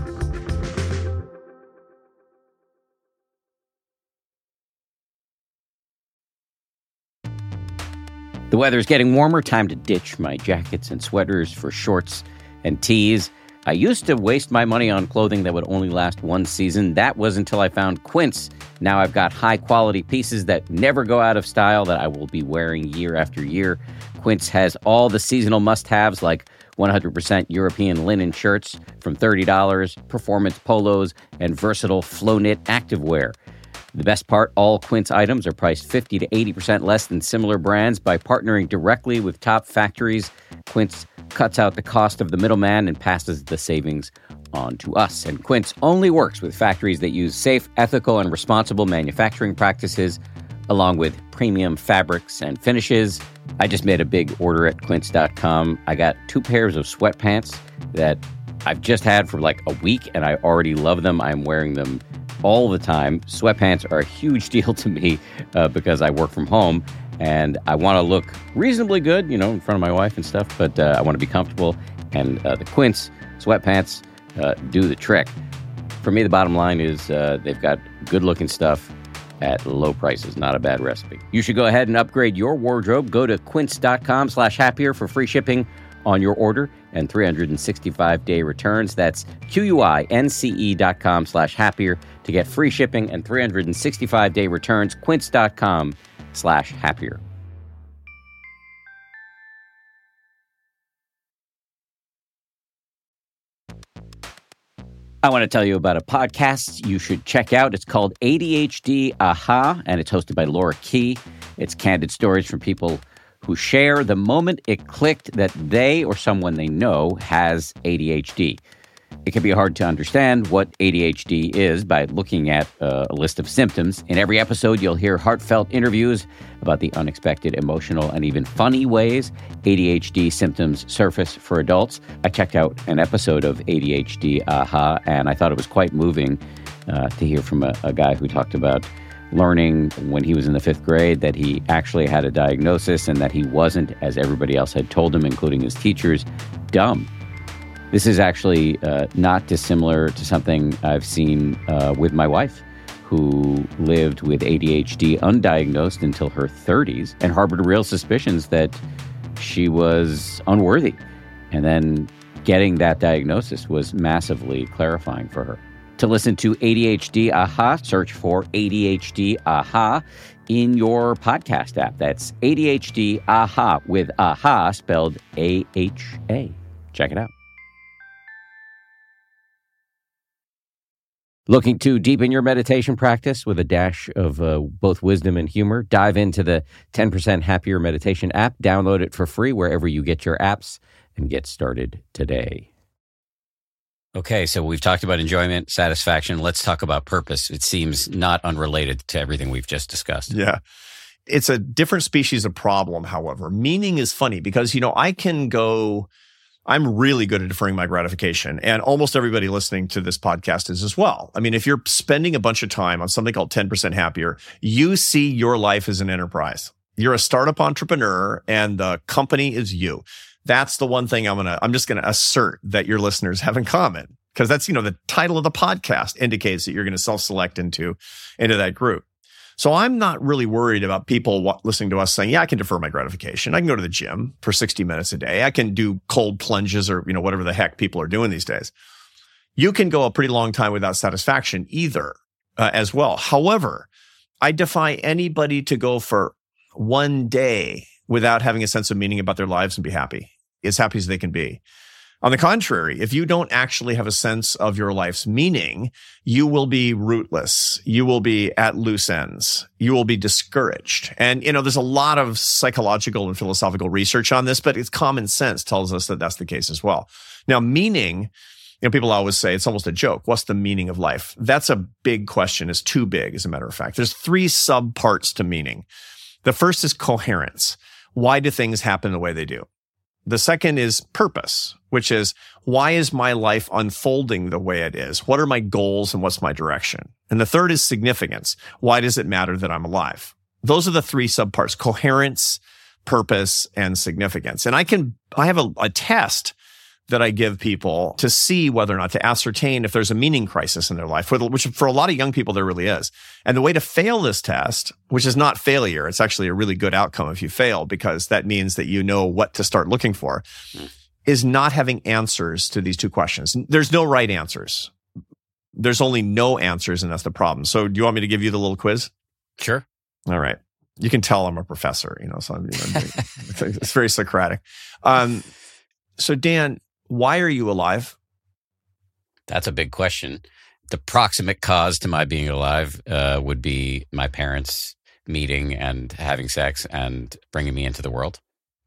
The weather's getting warmer. Time to ditch my jackets and sweaters for shorts and tees. I used to waste my money on clothing that would only last one season. That was until I found Quince. Now I've got high-quality pieces that never go out of style that I will be wearing year after year. Quince has all the seasonal must-haves like 100% European linen shirts from $30, performance polos, and versatile flow-knit activewear. The best part, all Quince items are priced 50 to 80% less than similar brands. By partnering directly with top factories, Quince cuts out the cost of the middleman and passes the savings on to us. And Quince only works with factories that use safe, ethical, and responsible manufacturing practices, along with premium fabrics and finishes. I just made a big order at quince.com. I got 2 pairs of sweatpants that I've just had for like a week, and I already love them. I'm wearing them all the time. Sweatpants are a huge deal to me because I work from home and I want to look reasonably good, in front of my wife and stuff, but I want to be comfortable. And the Quince sweatpants do the trick. For me, the bottom line is they've got good looking stuff at low prices. Not a bad recipe. You should go ahead and upgrade your wardrobe. Go to quince.com/happier for free shipping on your order and 365-day returns. That's QUINCE.com/happier to get free shipping and 365-day returns. Quince.com/happier. I want to tell you about a podcast you should check out. It's called ADHD Aha, and it's hosted by Laura Key. It's candid stories from people who share the moment it clicked that they or someone they know has ADHD. It can be hard to understand what ADHD is by looking at a list of symptoms. In every episode, you'll hear heartfelt interviews about the unexpected, emotional, and even funny ways ADHD symptoms surface for adults. I checked out an episode of ADHD Aha, and I thought it was quite moving to hear from a guy who talked about learning when he was in the 5th grade that he actually had a diagnosis and that he wasn't, as everybody else had told him, including his teachers, dumb. This is actually not dissimilar to something I've seen with my wife, who lived with ADHD undiagnosed until her 30s and harbored real suspicions that she was unworthy. And then getting that diagnosis was massively clarifying for her. To listen to ADHD Aha, search for ADHD Aha in your podcast app. That's ADHD Aha with Aha spelled AHA. Check it out. Looking to deepen your meditation practice with a dash of both wisdom and humor? Dive into the 10% Happier Meditation app. Download it for free wherever you get your apps and get started today. Okay, so we've talked about enjoyment, satisfaction. Let's talk about purpose. It seems not unrelated to everything we've just discussed. Yeah. It's a different species of problem, however. Meaning is funny because, I'm really good at deferring my gratification. And almost everybody listening to this podcast is as well. I mean, if you're spending a bunch of time on something called 10% Happier, you see your life as an enterprise. You're a startup entrepreneur and the company is you. That's the one thing I'm just going to assert that your listeners have in common, because that's, the title of the podcast indicates that you're going to self-select into that group. So I'm not really worried about people listening to us saying, yeah, I can defer my gratification. I can go to the gym for 60 minutes a day. I can do cold plunges or, whatever the heck people are doing these days. You can go a pretty long time without satisfaction either as well. However, I defy anybody to go for one day without having a sense of meaning about their lives and be happy as they can be. On the contrary, if you don't actually have a sense of your life's meaning, you will be rootless. You will be at loose ends. You will be discouraged. And, there's a lot of psychological and philosophical research on this, but it's common sense tells us that that's the case as well. Now, meaning, people always say it's almost a joke. What's the meaning of life? That's a big question. It's too big, as a matter of fact. There's 3 subparts to meaning. The first is coherence. Why do things happen the way they do? The second is purpose, which is, why is my life unfolding the way it is? What are my goals and what's my direction? And the third is significance. Why does it matter that I'm alive? Those are the 3 subparts: coherence, purpose, and significance. And I have a test that I give people to see whether or not to ascertain if there's a meaning crisis in their life, which for a lot of young people, there really is. And the way to fail this test, which is not failure, it's actually a really good outcome if you fail, because that means that you know what to start looking for, is not having answers to these 2 questions. There's no right answers. There's only no answers, and that's the problem. So do you want me to give you the little quiz? Sure. All right. You can tell I'm a professor, so it's very Socratic. So Dan, why are you alive? That's a big question. The proximate cause to my being alive would be my parents meeting and having sex and bringing me into the world.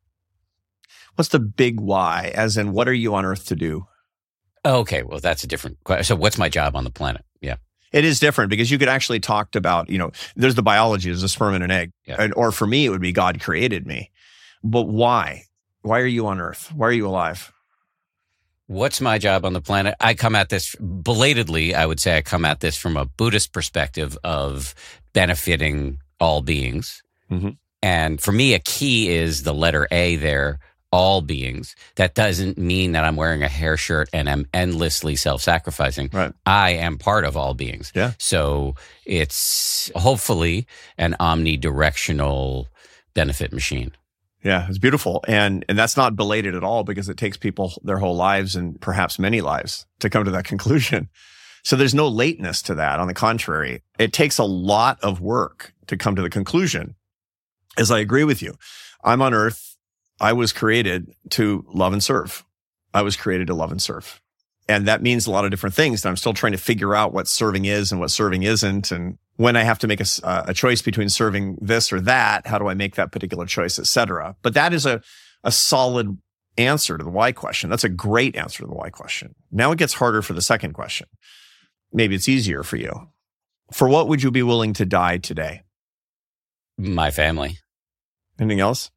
What's the big why? As in, what are you on Earth to do? Okay, well, that's a different question. So what's my job on the planet? Yeah. It is different because you could actually talk about, there's the biology, there's a sperm and an egg. Yeah. Or for me, it would be God created me. But why? Why are you on Earth? Why are you alive? What's my job on the planet? I come at this belatedly. I would say I come at this from a Buddhist perspective of benefiting all beings. Mm-hmm. And for me, a key is the letter A there, all beings. That doesn't mean that I'm wearing a hair shirt and I'm endlessly self-sacrificing. Right. I am part of all beings. Yeah. So it's hopefully an omnidirectional benefit machine. Yeah, it's beautiful. And that's not belated at all, because it takes people their whole lives and perhaps many lives to come to that conclusion. So there's no lateness to that. On the contrary, it takes a lot of work to come to the conclusion. As I agree with you, I'm on Earth. I was created to love and serve. I was created to love and serve. And that means a lot of different things that I'm still trying to figure out what serving is and what serving isn't. And when I have to make a choice between serving this or that, how do I make that particular choice, et cetera? But that is a solid answer to the why question. That's a great answer to the why question. Now it gets harder for the second question. Maybe it's easier for you. For what would you be willing to die today? My family. Anything else?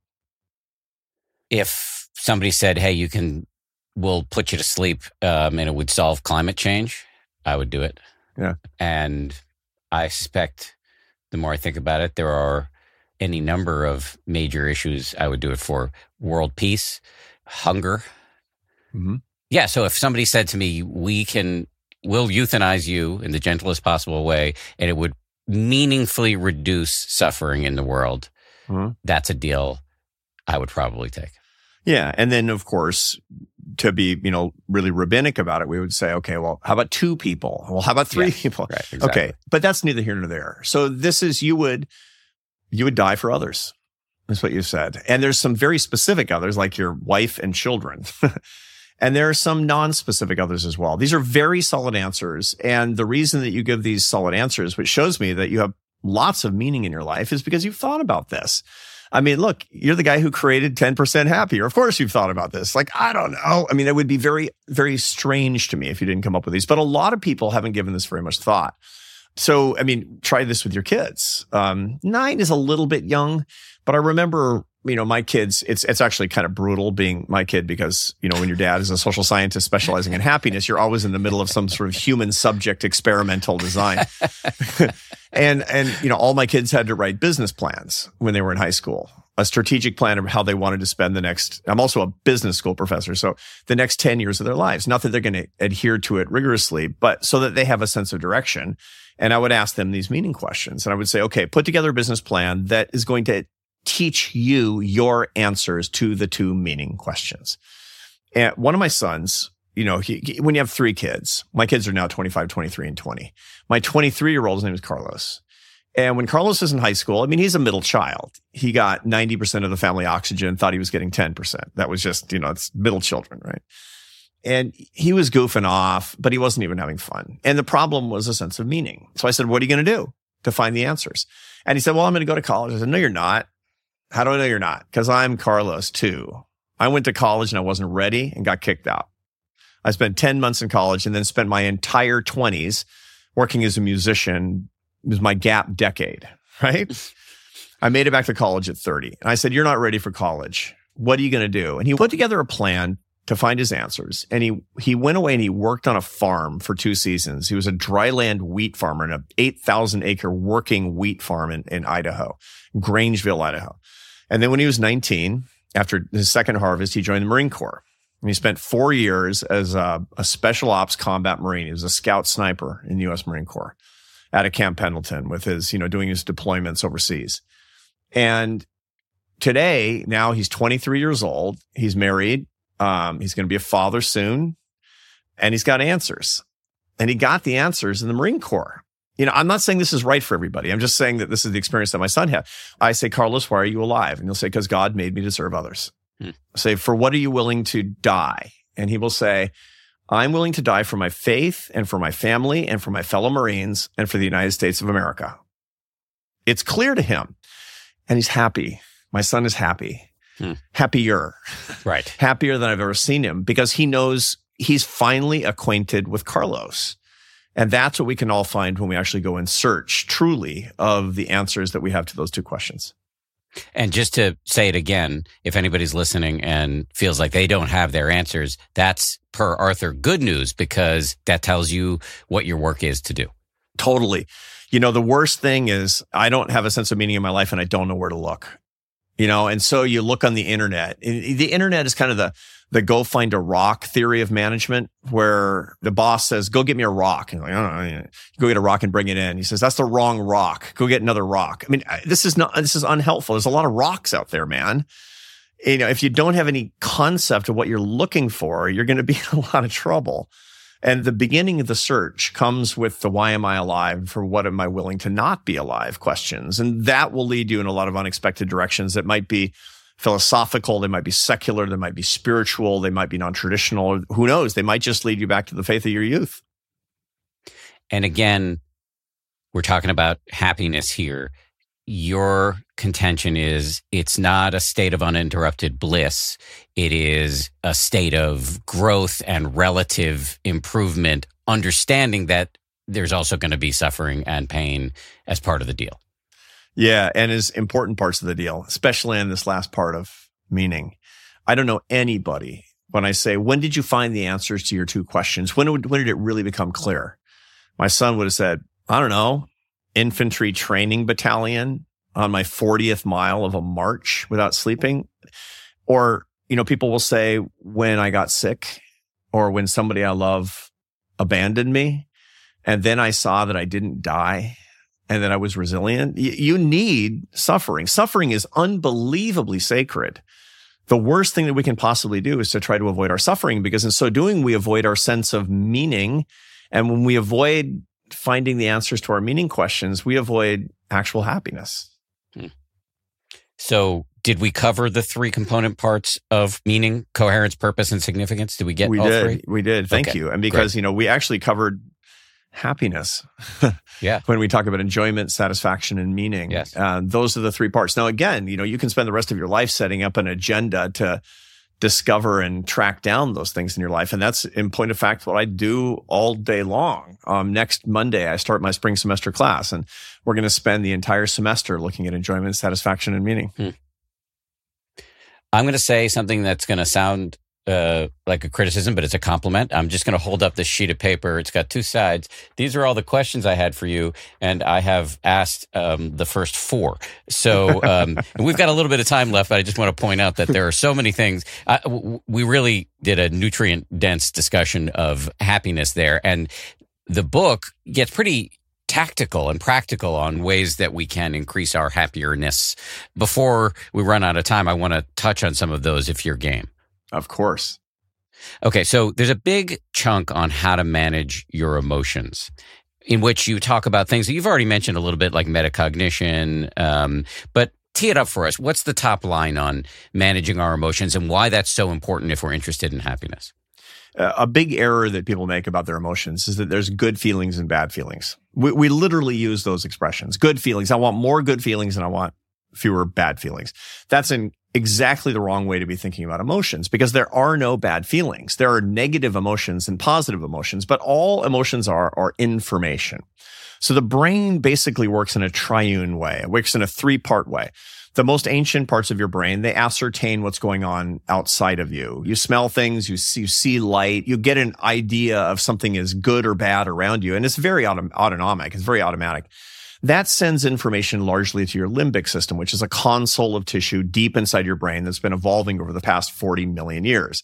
If somebody said, hey, we'll put you to sleep and it would solve climate change, I would do it. Yeah. And I suspect the more I think about it, there are any number of major issues I would do it for. World peace, hunger. Mm-hmm. Yeah. So if somebody said to me, we'll euthanize you in the gentlest possible way, and it would meaningfully reduce suffering in the world, that's a deal I would probably take. Yeah. And then, of course, to be, really rabbinic about it, we would say, okay, well, how about 2 people? Well, how about 3 people? Right, exactly. Okay. But that's neither here nor there. So this is, you would die for others. That's what you said. And there's some very specific others, like your wife and children. And there are some non-specific others as well. These are very solid answers. And the reason that you give these solid answers, which shows me that you have lots of meaning in your life, is because you've thought about this. I mean, look, you're the guy who created 10% Happier. Of course you've thought about this. Like, I don't know. I mean, it would be very, very strange to me if you didn't come up with these. But a lot of people haven't given this very much thought. So, I mean, try this with your kids. 9 is a little bit young, but I remember, my kids, it's actually kind of brutal being my kid because, when your dad is a social scientist specializing in happiness, you're always in the middle of some sort of human subject experimental design. And all my kids had to write business plans when they were in high school, a strategic plan of how they wanted to spend I'm also a business school professor, so the next 10 years of their lives. Not that they're going to adhere to it rigorously, but so that they have a sense of direction. And I would ask them these meaning questions. And I would say, okay, put together a business plan that is going to teach you your answers to the 2 meaning questions. And one of my sons, when you have 3 kids, my kids are now 25, 23, and 20. My 23-year-old's name is Carlos. And when Carlos was in high school, I mean, he's a middle child. He got 90% of the family oxygen, thought he was getting 10%. That was just, it's middle children, right? And he was goofing off, but he wasn't even having fun. And the problem was a sense of meaning. So I said, what are you going to do to find the answers? And he said, well, I'm going to go to college. I said, no, you're not. How do I know you're not? Because I'm Carlos too. I went to college and I wasn't ready and got kicked out. I spent 10 months in college and then spent my entire 20s working as a musician. It was my gap decade, right? I made it back to college at 30. And I said, you're not ready for college. What are you going to do? And he put together a plan to find his answers. And he went away and he worked on a farm for 2 seasons. He was a dryland wheat farmer in an 8,000 acre working wheat farm in Idaho, Grangeville, Idaho. And then when he was 19, after his second harvest, he joined the Marine Corps. And he spent 4 years as a special ops combat Marine. He was a scout sniper in the U.S. Marine Corps out of Camp Pendleton with his, doing his deployments overseas. And today, now he's 23 years old. He's married. He's going to be a father soon, and he's got answers. And he got the answers in the Marine Corps. I'm not saying this is right for everybody. I'm just saying that this is the experience that my son had. I say, Carlos, why are you alive? And he'll say, because God made me to serve others. I say, for what are you willing to die? And he will say, I'm willing to die for my faith and for my family and for my fellow Marines and for the United States of America. It's clear to him. And he's happy. My son is happy. Happier. Right. Happier than I've ever seen him because he knows he's finally acquainted with Carlos. And that's what we can all find when we actually go and search truly of the answers that we have to those 2 questions. And just to say it again, if anybody's listening and feels like they don't have their answers, that's, per Arthur, good news because that tells you what your work is to do. Totally. The worst thing is I don't have a sense of meaning in my life and I don't know where to look. And so you look on the internet. The internet is kind of the go find a rock theory of management where the boss says, go get me a rock. And like, I don't know, go get a rock and bring it in. He says, that's the wrong rock. Go get another rock. I mean, this is unhelpful. There's a lot of rocks out there, man. If you don't have any concept of what you're looking for, you're going to be in a lot of trouble. And the beginning of the search comes with the why am I alive? For what am I willing to not be alive questions. And that will lead you in a lot of unexpected directions that might be philosophical, they might be secular, they might be spiritual, they might be non-traditional, or who knows, they might just lead you back to the faith of your youth. And again, we're talking about happiness here. Your contention is it's not a state of uninterrupted bliss. It is a state of growth and relative improvement, understanding that there's also going to be suffering and pain as part of the deal. Yeah, and as important parts of the deal, especially in this last part of meaning. I don't know anybody when I say, when did you find the answers to your 2 questions? When did it really become clear? My son would have said, I don't know, infantry training battalion on my 40th mile of a march without sleeping. Or, people will say when I got sick or when somebody I love abandoned me. And then I saw that I didn't die and that I was resilient. You need suffering. Suffering is unbelievably sacred. The worst thing that we can possibly do is to try to avoid our suffering because in so doing, we avoid our sense of meaning. And when we avoid finding the answers to our meaning questions, we avoid actual happiness. So Did we cover the 3 component parts of meaning, coherence, purpose, and significance? Did we get all 3? We did. Thank Okay, you. And because, great. we actually covered happiness. Yeah. When we talk about enjoyment, satisfaction, and meaning. Yes. Those are the 3 parts. Now, again, you can spend the rest of your life setting up an agenda to discover and track down those things in your life. And that's, in point of fact, what I do all day long. Next Monday, I start my spring semester class, and we're going to spend the entire semester looking at enjoyment, satisfaction, and meaning. I'm going to say something that's going to sound like a criticism, but it's a compliment. I'm just going to hold up this sheet of paper. It's got 2 sides. These are all the questions I had for you, and I have asked the first 4. So and we've got a little bit of time left, but I just want to point out that there are so many things. We really did a nutrient-dense discussion of happiness there, and the book gets pretty tactical and practical on ways that we can increase our happierness. Before we run out of time, I want to touch on some of those if you're game. Of course. Okay, so there's a big chunk on how to manage your emotions, in which you talk about things that you've already mentioned a little bit, like metacognition, but tee it up for us. What's the top line on managing our emotions and why that's so important if we're interested in happiness? A big error that people make about their emotions is that there's good feelings and bad feelings. We literally use those expressions. Good feelings. I want more good feelings and I want fewer bad feelings. That's exactly the wrong way to be thinking about emotions, because there are no bad feelings. There are negative emotions and positive emotions, but all emotions are information. So the brain basically works in a triune way. It works in a 3-part way. The most ancient parts of your brain, they ascertain what's going on outside of you. You smell things, you see light, you get an idea of something is good or bad around you, and it's very autonomic. It's very automatic. That sends information largely to your limbic system, which is a console of tissue deep inside your brain that's been evolving over the past 40 million years.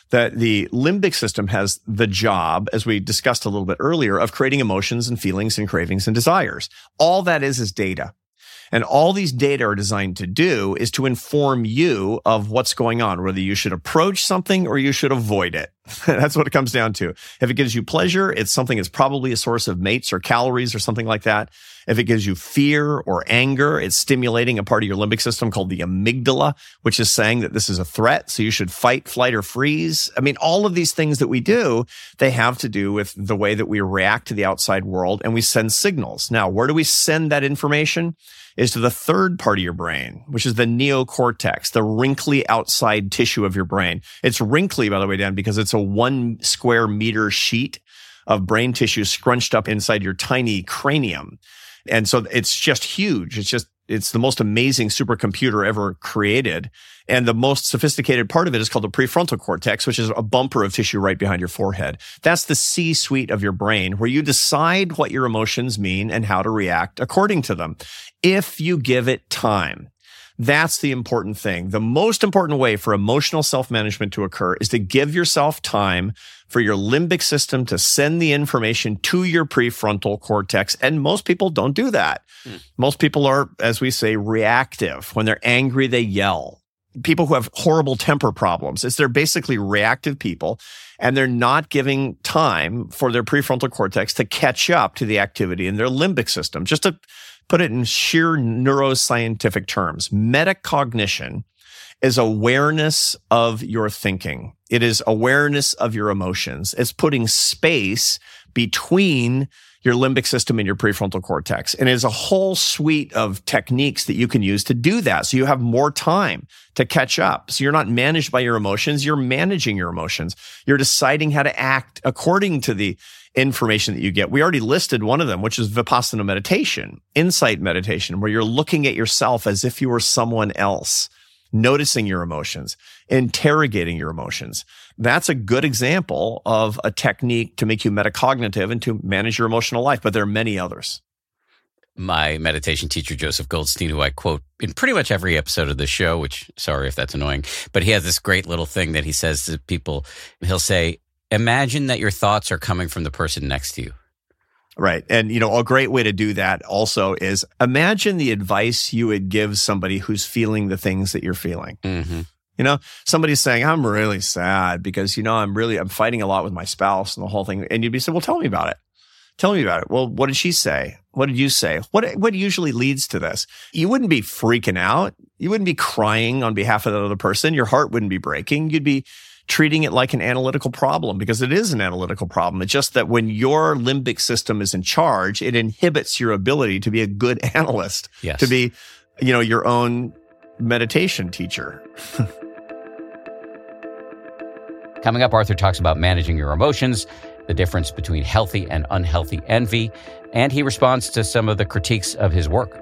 The limbic system has the job, as we discussed a little bit earlier, of creating emotions and feelings and cravings and desires. All that is data. And all these data are designed to do is to inform you of what's going on, whether you should approach something or you should avoid it. That's what it comes down to. If it gives you pleasure, it's something that's probably a source of mates or calories or something like that. If it gives you fear or anger, it's stimulating a part of your limbic system called the amygdala, which is saying that this is a threat, so you should fight, flight, or freeze. I mean, all of these things that we do, they have to do with the way that we react to the outside world, and we send signals. Now, where do we send that information? Is to the 3rd part of your brain, which is the neocortex, the wrinkly outside tissue of your brain. It's wrinkly, by the way, Dan, because it's a 1 square meter sheet of brain tissue scrunched up inside your tiny cranium. And so it's just huge. It's the most amazing supercomputer ever created. And the most sophisticated part of it is called the prefrontal cortex, which is a bumper of tissue right behind your forehead. That's the C-suite of your brain, where you decide what your emotions mean and how to react according to them, if you give it time. That's the important thing. The most important way for emotional self-management to occur is to give yourself time for your limbic system to send the information to your prefrontal cortex. And most people don't do that. Most people are, as we say, reactive. When they're angry, they yell. People who have horrible temper problems, they're basically reactive people, and they're not giving time for their prefrontal cortex to catch up to the activity in their limbic system. Just to put it in sheer neuroscientific terms, metacognition is awareness of your thinking. It is awareness of your emotions. It's putting space between your limbic system and your prefrontal cortex. And it's a whole suite of techniques that you can use to do that. So you have more time to catch up. So you're not managed by your emotions. You're managing your emotions. You're deciding how to act according to the information that you get. We already listed one of them, which is Vipassana meditation, insight meditation, where you're looking at yourself as if you were someone else, noticing your emotions, interrogating your emotions. That's a good example of a technique to make you metacognitive and to manage your emotional life, but there are many others. My meditation teacher, Joseph Goldstein, who I quote in pretty much every episode of the show, which, sorry if that's annoying, but he has this great little thing that he says to people. He'll say, imagine that your thoughts are coming from the person next to you. Right. And, a great way to do that also is imagine the advice you would give somebody who's feeling the things that you're feeling. Mm-hmm. Somebody's saying, I'm really sad because, I'm fighting a lot with my spouse and the whole thing. And you'd be saying, well, tell me about it. Tell me about it. Well, what did she say? What did you say? What usually leads to this? You wouldn't be freaking out. You wouldn't be crying on behalf of the other person. Your heart wouldn't be breaking. You'd be treating it like an analytical problem, because it is an analytical problem. It's just that when your limbic system is in charge, it inhibits your ability to be a good analyst, Yes. to be, your own meditation teacher. Coming up, Arthur talks about managing your emotions, the difference between healthy and unhealthy envy, and he responds to some of the critiques of his work.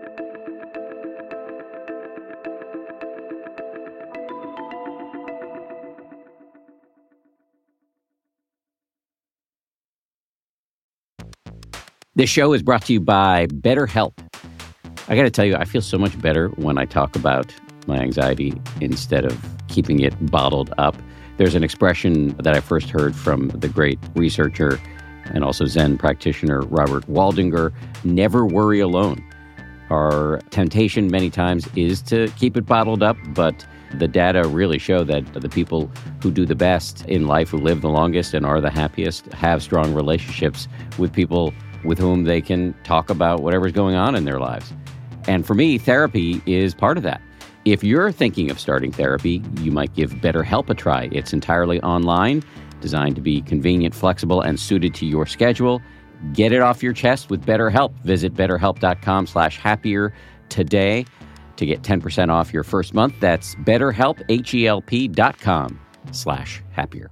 This show is brought to you by BetterHelp. I got to tell you, I feel so much better when I talk about my anxiety instead of keeping it bottled up. There's an expression that I first heard from the great researcher and also Zen practitioner Robert Waldinger: never worry alone. Our temptation many times is to keep it bottled up, but the data really show that the people who do the best in life, who live the longest and are the happiest, have strong relationships with people with whom they can talk about whatever's going on in their lives. And for me, therapy is part of that. If you're thinking of starting therapy, you might give BetterHelp a try. It's entirely online, designed to be convenient, flexible, and suited to your schedule. Get it off your chest with BetterHelp. Visit BetterHelp.com/happier today to get 10% off your first month. That's BetterHelp, HELP.com/happier.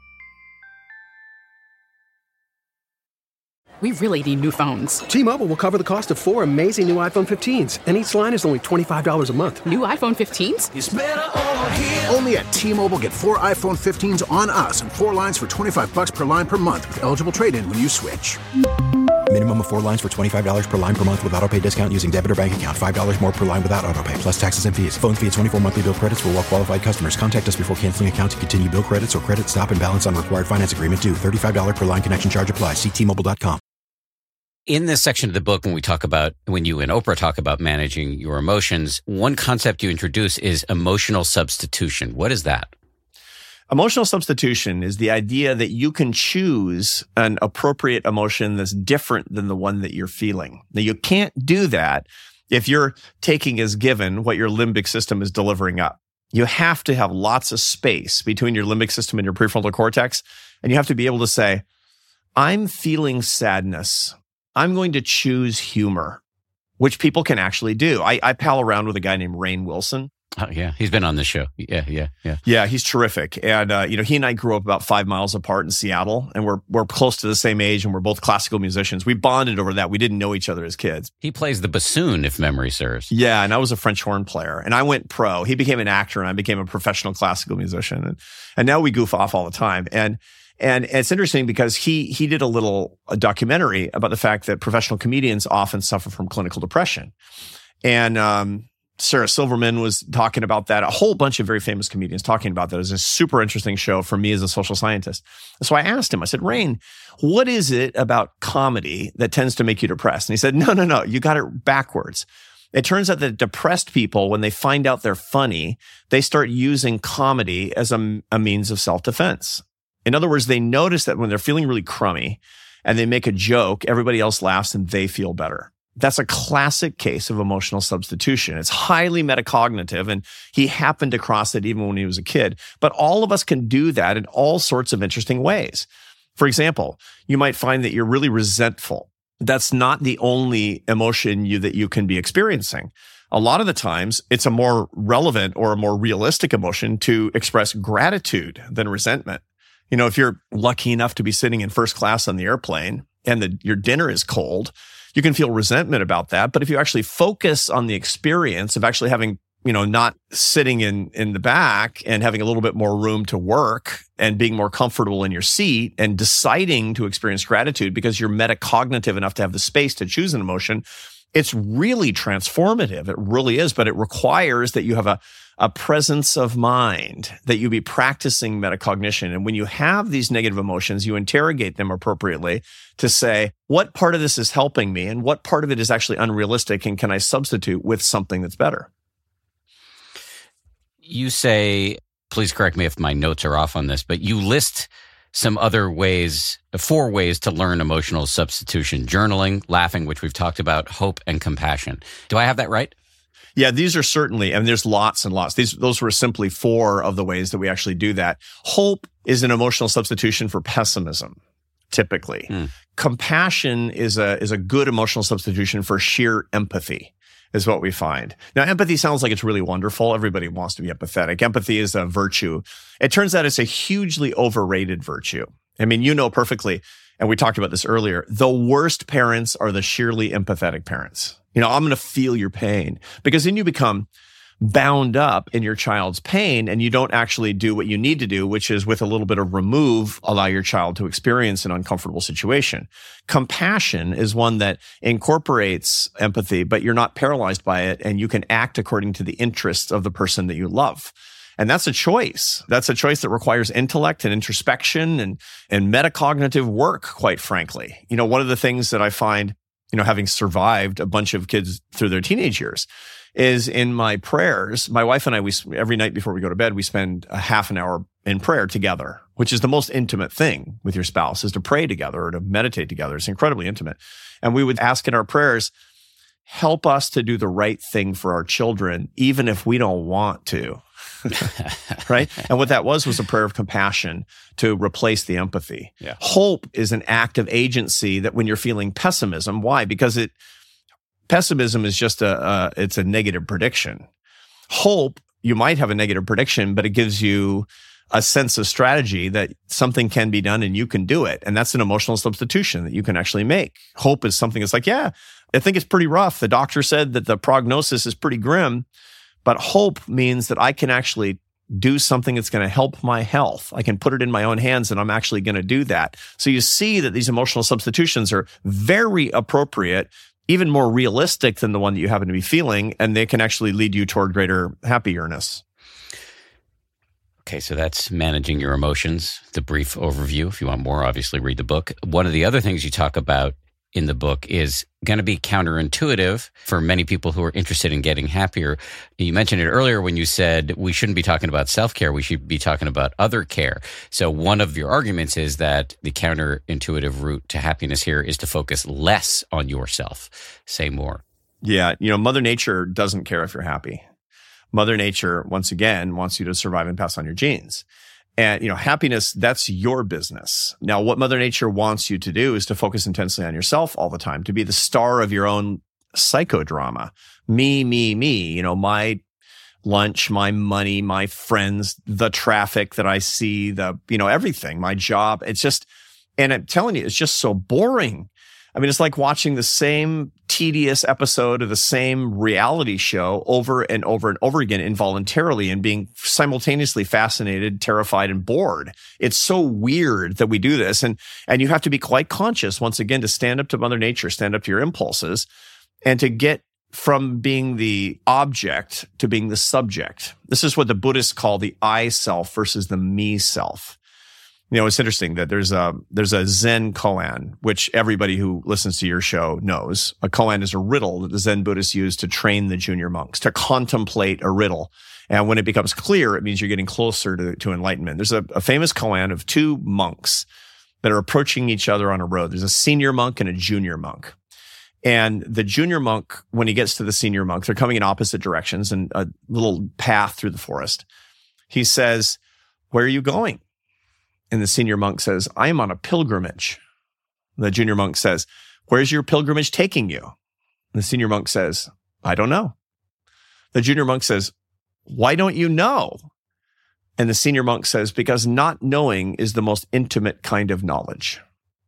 We really need new phones. T-Mobile will cover the cost of 4 amazing new iPhone 15s, and each line is only $25 a month. New iPhone 15s? It's better over here. Only at T-Mobile, get 4 iPhone 15s on us and 4 lines for $25 per line per month with eligible trade-in when you switch. Minimum of 4 lines for $25 per line per month with autopay discount using debit or bank account. $5 more per line without autopay, plus taxes and fees. Phone fee at 24 monthly bill credits for well-qualified customers. Contact us before canceling account to continue bill credits or credit stop and balance on required finance agreement due. $35 per line connection charge applies. See T-Mobile.com. In this section of the book, when you and Oprah talk about managing your emotions, one concept you introduce is emotional substitution. What is that? Emotional substitution is the idea that you can choose an appropriate emotion that's different than the one that you're feeling. Now, you can't do that if you're taking as given what your limbic system is delivering up. You have to have lots of space between your limbic system and your prefrontal cortex, and you have to be able to say, I'm feeling sadness. I'm going to choose humor, which people can actually do. I pal around with a guy named Rainn Wilson. Oh, yeah. He's been on this show. Yeah. Yeah, he's terrific. And, he and I grew up about 5 miles apart in Seattle, and we're close to the same age, and we're both classical musicians. We bonded over that. We didn't know each other as kids. He plays the bassoon, if memory serves. Yeah, and I was a French horn player, and I went pro. He became an actor, and I became a professional classical musician. And now we goof off all the time. And it's interesting because he did a documentary about the fact that professional comedians often suffer from clinical depression. And Sarah Silverman was talking about that. A whole bunch of very famous comedians talking about that. It was a super interesting show for me as a social scientist. So I asked him, I said, Rainn, what is it about comedy that tends to make you depressed? And he said, no, you got it backwards. It turns out that depressed people, when they find out they're funny, they start using comedy as a means of self-defense. In other words, they notice that when they're feeling really crummy and they make a joke, everybody else laughs and they feel better. That's a classic case of emotional substitution. It's highly metacognitive, and he happened to cross it even when he was a kid. But all of us can do that in all sorts of interesting ways. For example, you might find that you're really resentful. That's not the only emotion that you can be experiencing. A lot of the times, it's a more relevant or a more realistic emotion to express gratitude than resentment. If you're lucky enough to be sitting in first class on the airplane and your dinner is cold, you can feel resentment about that. But if you actually focus on the experience of actually having, not sitting in the back and having a little bit more room to work and being more comfortable in your seat and deciding to experience gratitude because you're metacognitive enough to have the space to choose an emotion, it's really transformative. It really is. But it requires that you have a presence of mind, that you be practicing metacognition. And when you have these negative emotions, you interrogate them appropriately to say, what part of this is helping me and what part of it is actually unrealistic, and can I substitute with something that's better? You say, please correct me if my notes are off on this, but you list some other ways, 4 ways to learn emotional substitution: journaling, laughing, which we've talked about, hope, and compassion. Do I have that right? Yeah, these are certainly, and there's lots and lots. Those were simply 4 of the ways that we actually do that. Hope is an emotional substitution for pessimism, typically. Compassion is a good emotional substitution for sheer empathy, is what we find. Now, empathy sounds like it's really wonderful. Everybody wants to be empathetic. Empathy is a virtue. It turns out it's a hugely overrated virtue. I mean, you know perfectly, and we talked about this earlier, the worst parents are the sheerly empathetic parents. You know, I'm going to feel your pain, because then you become bound up in your child's pain and you don't actually do what you need to do, which is with a little bit of remove, allow your child to experience an uncomfortable situation. Compassion is one that incorporates empathy, but you're not paralyzed by it, and you can act according to the interests of the person that you love. And that's a choice. That's a choice that requires intellect and introspection and metacognitive work, quite frankly. You know, one of the things that I find, you know, having survived a bunch of kids through their teenage years, is in my prayers, my wife and I, every night before we go to bed, we spend a half an hour in prayer together, which is the most intimate thing with your spouse, is to pray together or to meditate together. It's incredibly intimate. And we would ask in our prayers, help us to do the right thing for our children, even if we don't want to. Right? And what that was a prayer of compassion to replace the empathy. Yeah. Hope is an act of agency that when you're feeling pessimism, why? Because pessimism is just it's a negative prediction. Hope, you might have a negative prediction, but it gives you a sense of strategy that something can be done and you can do it. And that's an emotional substitution that you can actually make. Hope is something that's like, yeah, I think it's pretty rough. The doctor said that the prognosis is pretty grim, but hope means that I can actually do something that's going to help my health. I can put it in my own hands and I'm actually going to do that. So you see that these emotional substitutions are very appropriate, even more realistic than the one that you happen to be feeling, and they can actually lead you toward greater happierness. Okay, so that's managing your emotions, the brief overview. If you want more, obviously read the book. One of the other things you talk about in the book is going to be counterintuitive for many people who are interested in getting happier. You mentioned it earlier when you said we shouldn't be talking about self-care, we should be talking about other care. So one of your arguments is that the counterintuitive route to happiness here is to focus less on yourself. Say more. Yeah, you know, Mother Nature doesn't care if you're happy. Mother Nature, once again, wants you to survive and pass on your genes. And, you know, happiness, that's your business. Now, what Mother Nature wants you to do is to focus intensely on yourself all the time, to be the star of your own psychodrama. Me, you know, my lunch, my money, my friends, the traffic that I see, everything, my job. It's just, and I'm telling you, it's just so boring. I mean, it's like watching the same tedious episode of the same reality show over and over and over again involuntarily, and being simultaneously fascinated, terrified, and bored. It's so weird that we do this. And you have to be quite conscious, once again, to stand up to Mother Nature, stand up to your impulses, and to get from being the object to being the subject. This is what the Buddhists call the I self versus the me self. You know, it's interesting that there's a Zen koan, which everybody who listens to your show knows. A koan is a riddle that the Zen Buddhists use to train the junior monks to contemplate a riddle. And when it becomes clear, it means you're getting closer to enlightenment. There's a famous koan of 2 monks that are approaching each other on a road. There's a senior monk and a junior monk. And the junior monk, when he gets to the senior monk, they're coming in opposite directions in a little path through the forest. He says, "Where are you going?" And the senior monk says, "I am on a pilgrimage." The junior monk says, "Where's your pilgrimage taking you?" And the senior monk says, "I don't know." The junior monk says, "Why don't you know?" And the senior monk says, "Because not knowing is the most intimate kind of knowledge."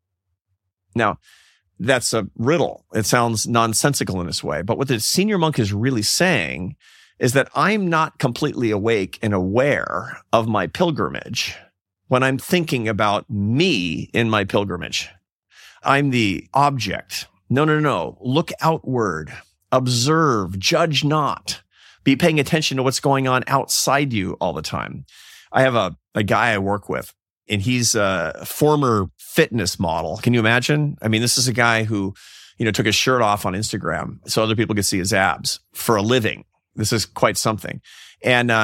Now, that's a riddle. It sounds nonsensical in this way, but what the senior monk is really saying is that I'm not completely awake and aware of my pilgrimage when I'm thinking about me in my pilgrimage. I'm the object. No. Look outward. Observe. Judge not. Be paying attention to what's going on outside you all the time. I have a guy I work with, and he's a former fitness model. Can you imagine? I mean, this is a guy who, you know, took his shirt off on Instagram so other people could see his abs for a living. This is quite something. And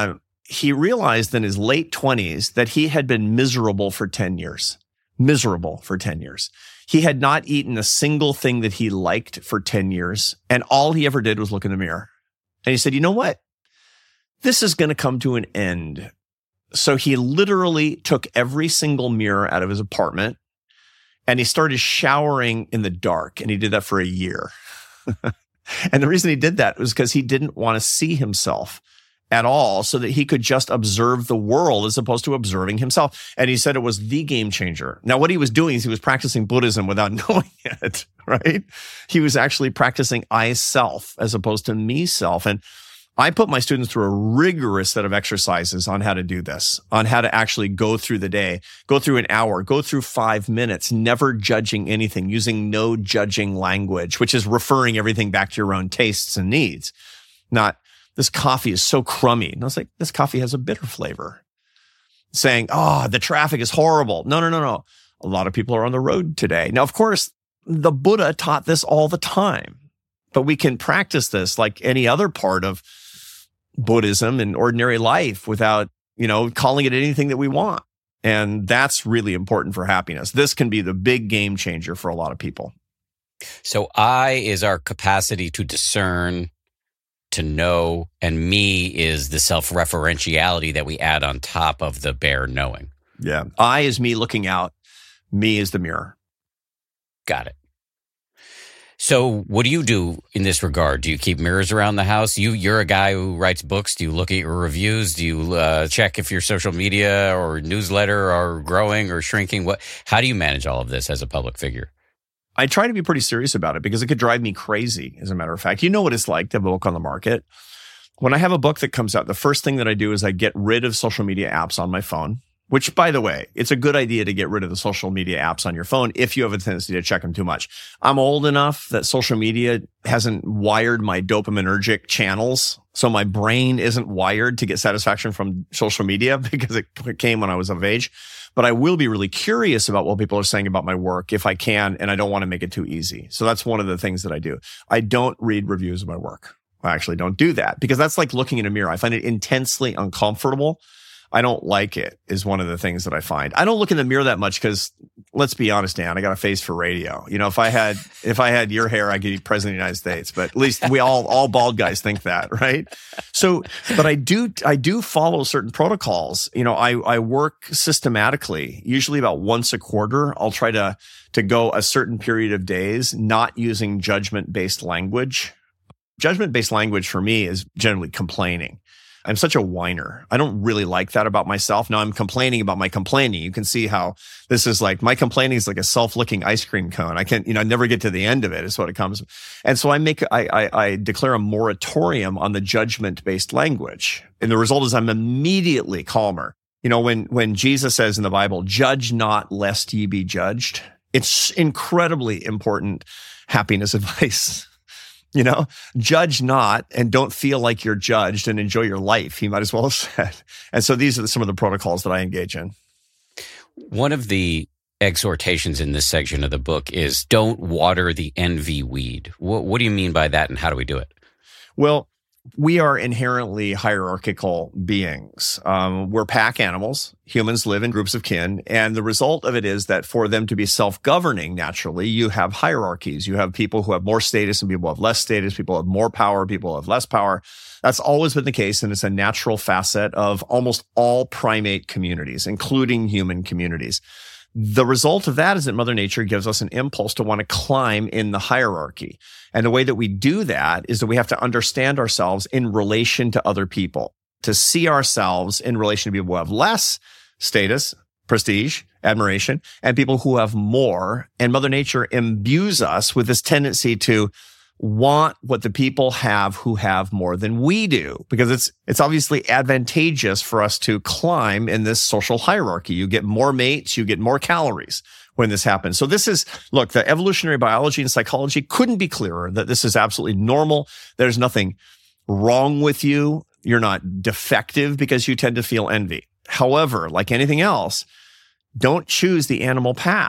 he realized in his late 20s that he had been miserable for 10 years. Miserable for 10 years. He had not eaten a single thing that he liked for 10 years. And all he ever did was look in the mirror. And he said, you know what? This is going to come to an end. So he literally took every single mirror out of his apartment and he started showering in the dark. And he did that for a year. And the reason he did that was because he didn't want to see himself at all, so that he could just observe the world as opposed to observing himself. And he said it was the game changer. Now, what he was doing is he was practicing Buddhism without knowing it, right? He was actually practicing I self as opposed to me self. And I put my students through a rigorous set of exercises on how to do this, on how to actually go through the day, go through an hour, go through 5 minutes, never judging anything, using no judging language, which is referring everything back to your own tastes and needs. Not, this coffee is so crummy. And I was like, this coffee has a bitter flavor. Saying, oh, the traffic is horrible. No. A lot of people are on the road today. Now, of course, the Buddha taught this all the time, but we can practice this like any other part of Buddhism in ordinary life without, calling it anything that we want. And that's really important for happiness. This can be the big game changer for a lot of people. So I is our capacity to discern, to know, and me is the self-referentiality that we add on top of the bare knowing. Yeah. I is me looking out. Me is the mirror. Got it. So what do you do in this regard? Do you keep mirrors around the house? You're a guy who writes books. Do you look at your reviews? Do you check if your social media or newsletter are growing or shrinking? How do you manage all of this as a public figure? I try to be pretty serious about it because it could drive me crazy, as a matter of fact. You know what it's like to have a book on the market. When I have a book that comes out, the first thing that I do is I get rid of social media apps on my phone, which, by the way, it's a good idea to get rid of the social media apps on your phone if you have a tendency to check them too much. I'm old enough that social media hasn't wired my dopaminergic channels, so my brain isn't wired to get satisfaction from social media because it came when I was of age. But I will be really curious about what people are saying about my work if I can, and I don't want to make it too easy. So that's one of the things that I do. I don't read reviews of my work. I actually don't do that because that's like looking in a mirror. I find it intensely uncomfortable. I don't like it is one of the things that I find. I don't look in the mirror that much because let's be honest, Dan, I got a face for radio. If I had your hair, I could be president of the United States, but at least we all bald guys think that, right? So, but I do follow certain protocols. I work systematically, usually about once a quarter. I'll try to go a certain period of days, not using judgment-based language. Judgment-based language for me is generally complaining. I'm such a whiner. I don't really like that about myself. Now I'm complaining about my complaining. You can see how this is like, my complaining is like a self-licking ice cream cone. I can't, I never get to the end of it is what it comes. And so I declare a moratorium on the judgment-based language. And the result is I'm immediately calmer. When Jesus says in the Bible, judge not lest ye be judged, it's incredibly important happiness advice. Judge not and don't feel like you're judged and enjoy your life, he might as well have said. And so these are some of the protocols that I engage in. One of the exhortations in this section of the book is don't water the envy weed. What do you mean by that and how do we do it? Well, we are inherently hierarchical beings. We're pack animals. Humans live in groups of kin. And the result of it is that for them to be self-governing, naturally, you have hierarchies. You have people who have more status and people who have less status. People have more power. People who have less power. That's always been the case. And it's a natural facet of almost all primate communities, including human communities. The result of that is that Mother Nature gives us an impulse to want to climb in the hierarchy. And the way that we do that is that we have to understand ourselves in relation to other people, to see ourselves in relation to people who have less status, prestige, admiration, and people who have more. And Mother Nature imbues us with this tendency to want what the people have who have more than we do, because it's obviously advantageous for us to climb in this social hierarchy. You get more mates, you get more calories when this happens. So look, the evolutionary biology and psychology couldn't be clearer that this is absolutely normal. There's nothing wrong with you. You're not defective because you tend to feel envy. However, like anything else, don't choose the animal path.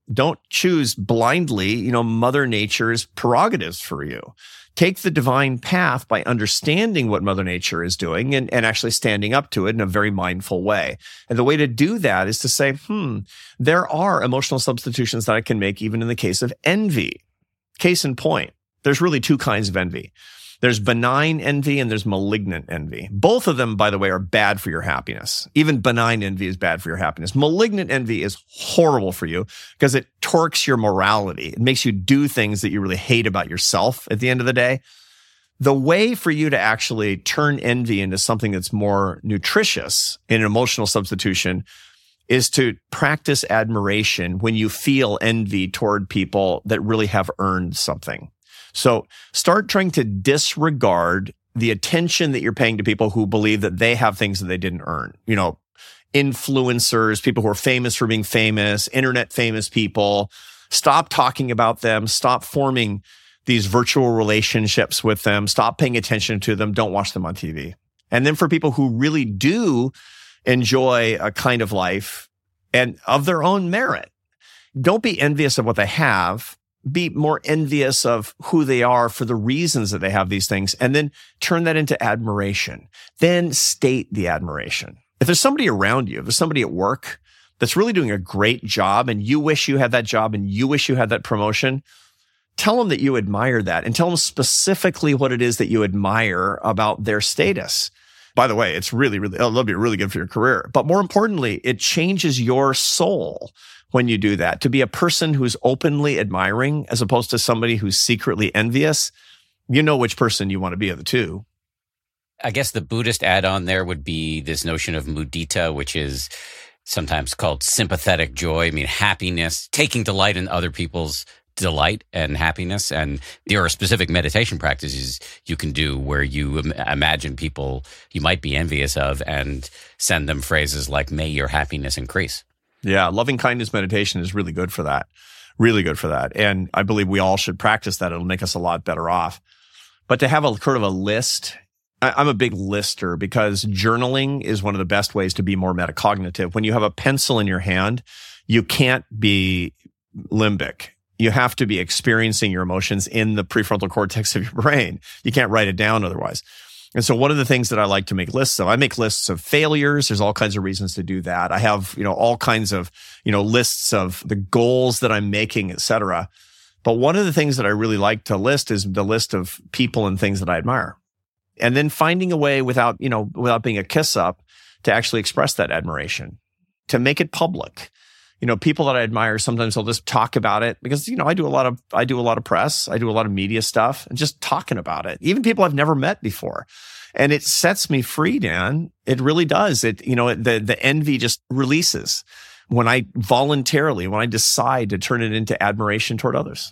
Don't choose blindly, Mother Nature's prerogatives for you. Take the divine path by understanding what Mother Nature is doing and actually standing up to it in a very mindful way. And the way to do that is to say, there are emotional substitutions that I can make even in the case of envy. Case in point, there's really two kinds of envy. There's benign envy and there's malignant envy. Both of them, by the way, are bad for your happiness. Even benign envy is bad for your happiness. Malignant envy is horrible for you because it torques your morality. It makes you do things that you really hate about yourself at the end of the day. The way for you to actually turn envy into something that's more nutritious in an emotional substitution is to practice admiration when you feel envy toward people that really have earned something. So start trying to disregard the attention that you're paying to people who believe that they have things that they didn't earn. Influencers, people who are famous for being famous, internet famous people. Stop talking about them. Stop forming these virtual relationships with them. Stop paying attention to them. Don't watch them on TV. And then for people who really do enjoy a kind of life and of their own merit, don't be envious of what they have. Be more envious of who they are for the reasons that they have these things, and then turn that into admiration. Then state the admiration. If there's somebody around you, if there's somebody at work that's really doing a great job and you wish you had that job and you wish you had that promotion, tell them that you admire that and tell them specifically what it is that you admire about their status. By the way, it's it'll be really good for your career. But more importantly, it changes your soul when you do that, to be a person who's openly admiring as opposed to somebody who's secretly envious. You know which person you want to be of the two. I guess the Buddhist add-on there would be this notion of mudita, which is sometimes called sympathetic joy. I mean, happiness, taking delight in other people's delight and happiness. And there are specific meditation practices you can do where you imagine people you might be envious of and send them phrases like, may your happiness increase. Yeah, loving kindness meditation is really good for that. Really good for that. And I believe we all should practice that. It'll make us a lot better off. But to have a sort of a list, I'm a big lister because journaling is one of the best ways to be more metacognitive. When you have a pencil in your hand, you can't be limbic. You have to be experiencing your emotions in the prefrontal cortex of your brain. You can't write it down otherwise. And so one of the things that I like to make lists of, I make lists of failures. There's all kinds of reasons to do that. I have, all kinds of, lists of the goals that I'm making, et cetera. But one of the things that I really like to list is the list of people and things that I admire. And then finding a way without being a kiss up to actually express that admiration, to make it public. People that I admire, sometimes I'll just talk about it because, I do a lot of press. I do a lot of media stuff and just talking about it. Even people I've never met before. And it sets me free, Dan. It really does. The envy just releases when I decide to turn it into admiration toward others.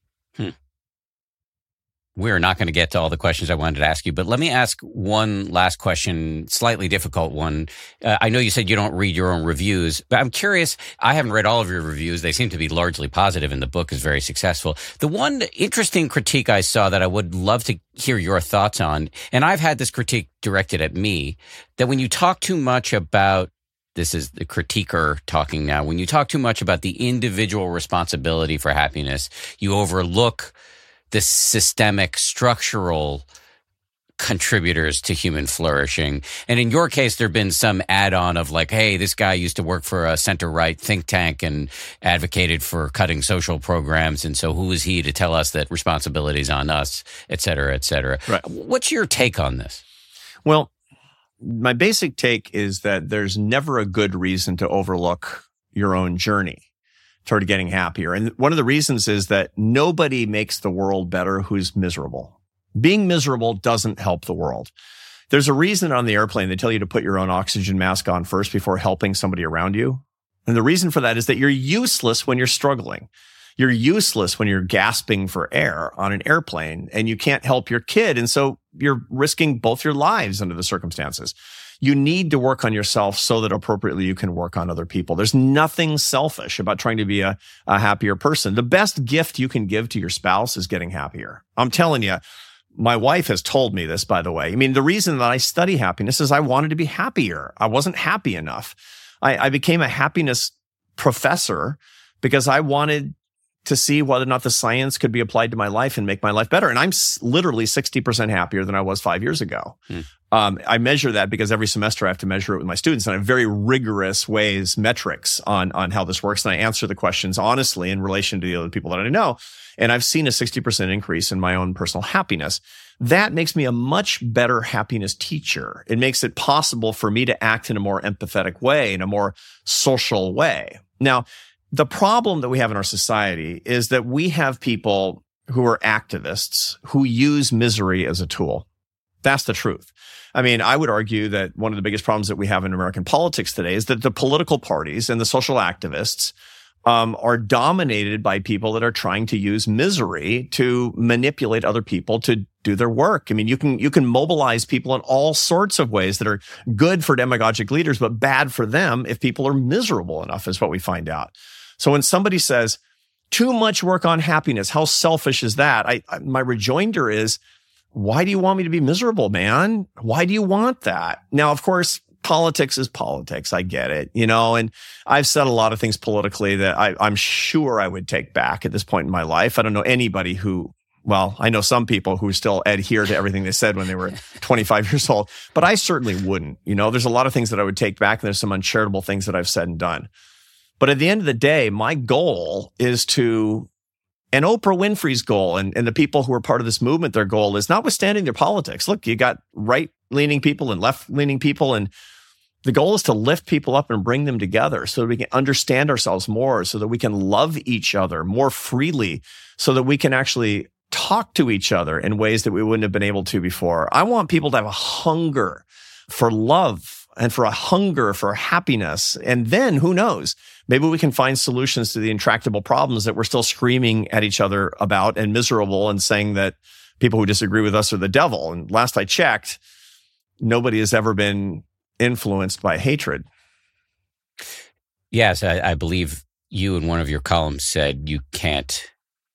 We're not going to get to all the questions I wanted to ask you, but let me ask one last question, slightly difficult one. I know you said you don't read your own reviews, but I'm curious. I haven't read all of your reviews. They seem to be largely positive, and the book is very successful. The one interesting critique I saw that I would love to hear your thoughts on, and I've had this critique directed at me, that when you talk too much about, this is the critiquer talking now, when you talk too much about the individual responsibility for happiness, you overlook the systemic, structural contributors to human flourishing. And in your case, there have been some add-on of like, hey, this guy used to work for a center-right think tank and advocated for cutting social programs. And so who is he to tell us that responsibility is on us, et cetera, et cetera. Right. What's your take on this? Well, my basic take is that there's never a good reason to overlook your own journey toward getting happier. And one of the reasons is that nobody makes the world better who's miserable. Being miserable doesn't help the world. There's a reason on the airplane they tell you to put your own oxygen mask on first before helping somebody around you. And the reason for that is that you're useless when you're struggling. You're useless when you're gasping for air on an airplane and you can't help your kid. And so you're risking both your lives under the circumstances. You need to work on yourself so that appropriately you can work on other people. There's nothing selfish about trying to be a happier person. The best gift you can give to your spouse is getting happier. I'm telling you, my wife has told me this, by the way. I mean, the reason that I study happiness is I wanted to be happier. I wasn't happy enough. I became a happiness professor because I wanted to see whether or not the science could be applied to my life and make my life better. And I'm literally 60% happier than I was 5 years ago. I measure that because every semester I have to measure it with my students, and I have very rigorous metrics on how this works. And I answer the questions honestly in relation to the other people that I know. And I've seen a 60% increase in my own personal happiness. That makes me a much better happiness teacher. It makes it possible for me to act in a more empathetic way, in a more social way. Now, the problem that we have in our society is that we have people who are activists who use misery as a tool. That's the truth. I mean, I would argue that one of the biggest problems that we have in American politics today is that the political parties and the social activists are dominated by people that are trying to use misery to manipulate other people to do their work. I mean, you can mobilize people in all sorts of ways that are good for demagogic leaders, but bad for them if people are miserable enough, is what we find out. So when somebody says, too much work on happiness, how selfish is that? My rejoinder is, why do you want me to be miserable, man? Why do you want that? Now, of course, politics is politics. I get it, and I've said a lot of things politically that I'm sure I would take back at this point in my life. I don't know anybody I know some people who still adhere to everything they said when they were 25 years old, but I certainly wouldn't. There's a lot of things that I would take back, and there's some uncharitable things that I've said and done. But at the end of the day, my goal is and Oprah Winfrey's goal and the people who are part of this movement, their goal is notwithstanding their politics. Look, you got right-leaning people and left-leaning people, and the goal is to lift people up and bring them together so that we can understand ourselves more, so that we can love each other more freely, so that we can actually talk to each other in ways that we wouldn't have been able to before. I want people to have a hunger for love and for a hunger for happiness. And then, who knows, maybe we can find solutions to the intractable problems that we're still screaming at each other about and miserable and saying that people who disagree with us are the devil. And last I checked, nobody has ever been influenced by hatred. Yes, I believe you in one of your columns said you can't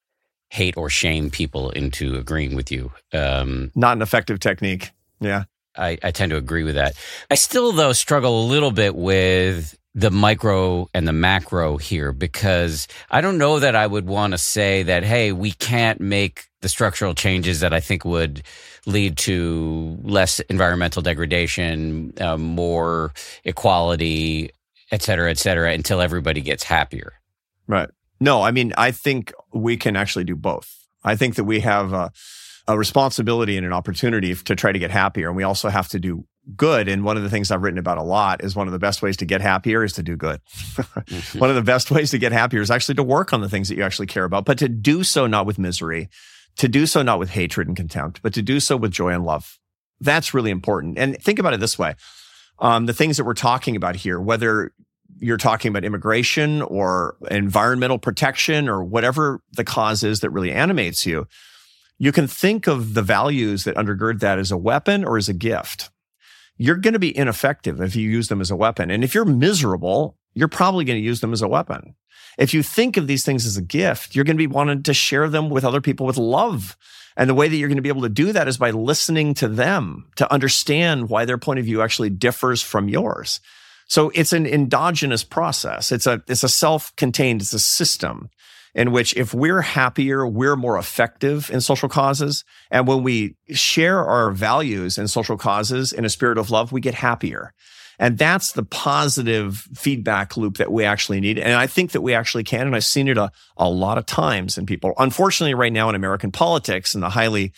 hate or shame people into agreeing with you. Not an effective technique. Yeah. I tend to agree with that. I still, though, struggle a little bit with the micro and the macro here, because I don't know that I would want to say that, hey, we can't make the structural changes that I think would lead to less environmental degradation, more equality, et cetera, until everybody gets happier. Right. No, I mean, I think we can actually do both. I think that we have a responsibility and an opportunity to try to get happier. And we also have to do good. And one of the things I've written about a lot is one of the best ways to get happier is to do good. One of the best ways to get happier is actually to work on the things that you actually care about, but to do so not with misery, to do so not with hatred and contempt, but to do so with joy and love. That's really important. And think about it this way. The things that we're talking about here, whether you're talking about immigration or environmental protection or whatever the cause is that really animates you, you can think of the values that undergird that as a weapon or as a gift. You're going to be ineffective if you use them as a weapon. And if you're miserable, you're probably going to use them as a weapon. If you think of these things as a gift, you're going to be wanting to share them with other people with love. And the way that you're going to be able to do that is by listening to them, to understand why their point of view actually differs from yours. So it's an endogenous process. It's a self-contained, it's a system in which if we're happier, we're more effective in social causes. And when we share our values in social causes in a spirit of love, we get happier. And that's the positive feedback loop that we actually need. And I think that we actually can. And I've seen it a lot of times in people. Unfortunately, right now in American politics and the highly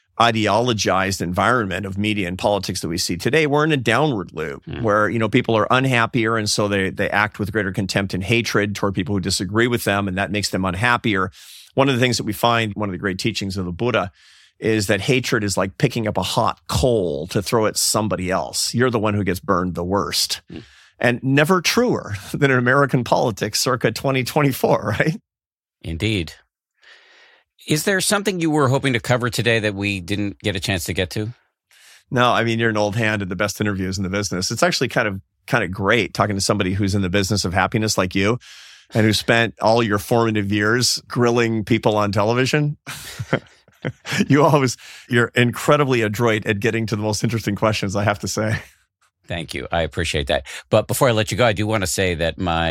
ideologized environment of media and politics that we see today, we're in a downward loop where, people are unhappier. And so they act with greater contempt and hatred toward people who disagree with them. And that makes them unhappier. One of the things that we find, one of the great teachings of the Buddha, is that hatred is like picking up a hot coal to throw at somebody else. You're the one who gets burned the worst. And never truer than in American politics circa 2024, right? Indeed. Is there something you were hoping to cover today that we didn't get a chance to get to? No, I mean, you're an old hand at the best interviews in the business. It's actually kind of great talking to somebody who's in the business of happiness like you and who spent all your formative years grilling people on television. You're incredibly adroit at getting to the most interesting questions, I have to say. Thank you. I appreciate that. But before I let you go, I do want to say that my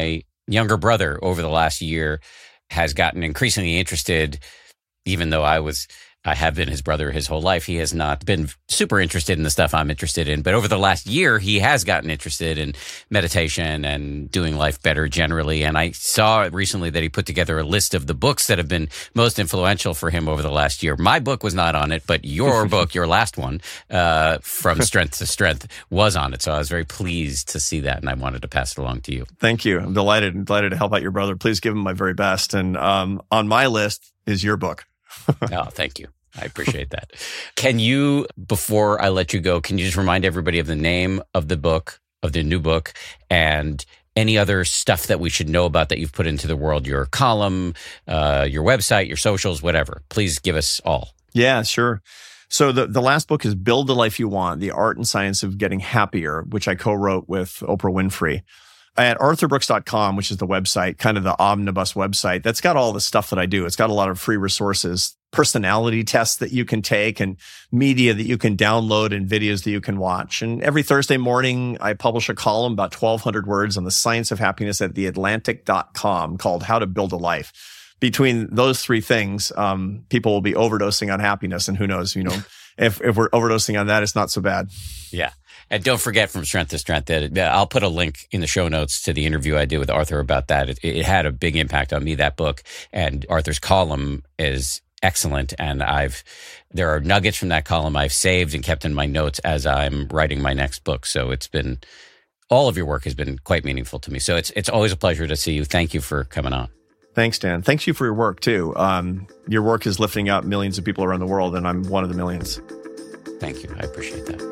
younger brother over the last year has gotten increasingly interested, even though I have been his brother his whole life. He has not been super interested in the stuff I'm interested in. But over the last year, he has gotten interested in meditation and doing life better generally. And I saw recently that he put together a list of the books that have been most influential for him over the last year. My book was not on it, but your book, your last one, From Strength to Strength, was on it. So I was very pleased to see that, and I wanted to pass it along to you. Thank you. I'm delighted to help out your brother. Please give him my very best. And on my list is your book. Oh, thank you. I appreciate that. Can you, before I let you go, can you just remind everybody of the name of the book, of the new book, and any other stuff that we should know about that you've put into the world, your column, your website, your socials, whatever. Please give us all. Yeah, sure. So the last book is Build the Life You Want, The Art and Science of Getting Happier, which I co-wrote with Oprah Winfrey. At arthurbrooks.com, which is the website, kind of the omnibus website, that's got all the stuff that I do. It's got a lot of free resources, personality tests that you can take, and media that you can download, and videos that you can watch. And every Thursday morning, I publish a column, about 1,200 words, on the science of happiness at theatlantic.com called How to Build a Life. Between those three things, people will be overdosing on happiness. And who knows, if we're overdosing on that, it's not so bad. Yeah. And don't forget, From Strength to Strength, that I'll put a link in the show notes to the interview I did with Arthur about that. It had a big impact on me, that book. And Arthur's column is excellent. And there are nuggets from that column I've saved and kept in my notes as I'm writing my next book. So all of your work has been quite meaningful to me. So it's always a pleasure to see you. Thank you for coming on. Thanks, Dan. Thanks you for your work too. Your work is lifting up millions of people around the world, and I'm one of the millions. Thank you. I appreciate that.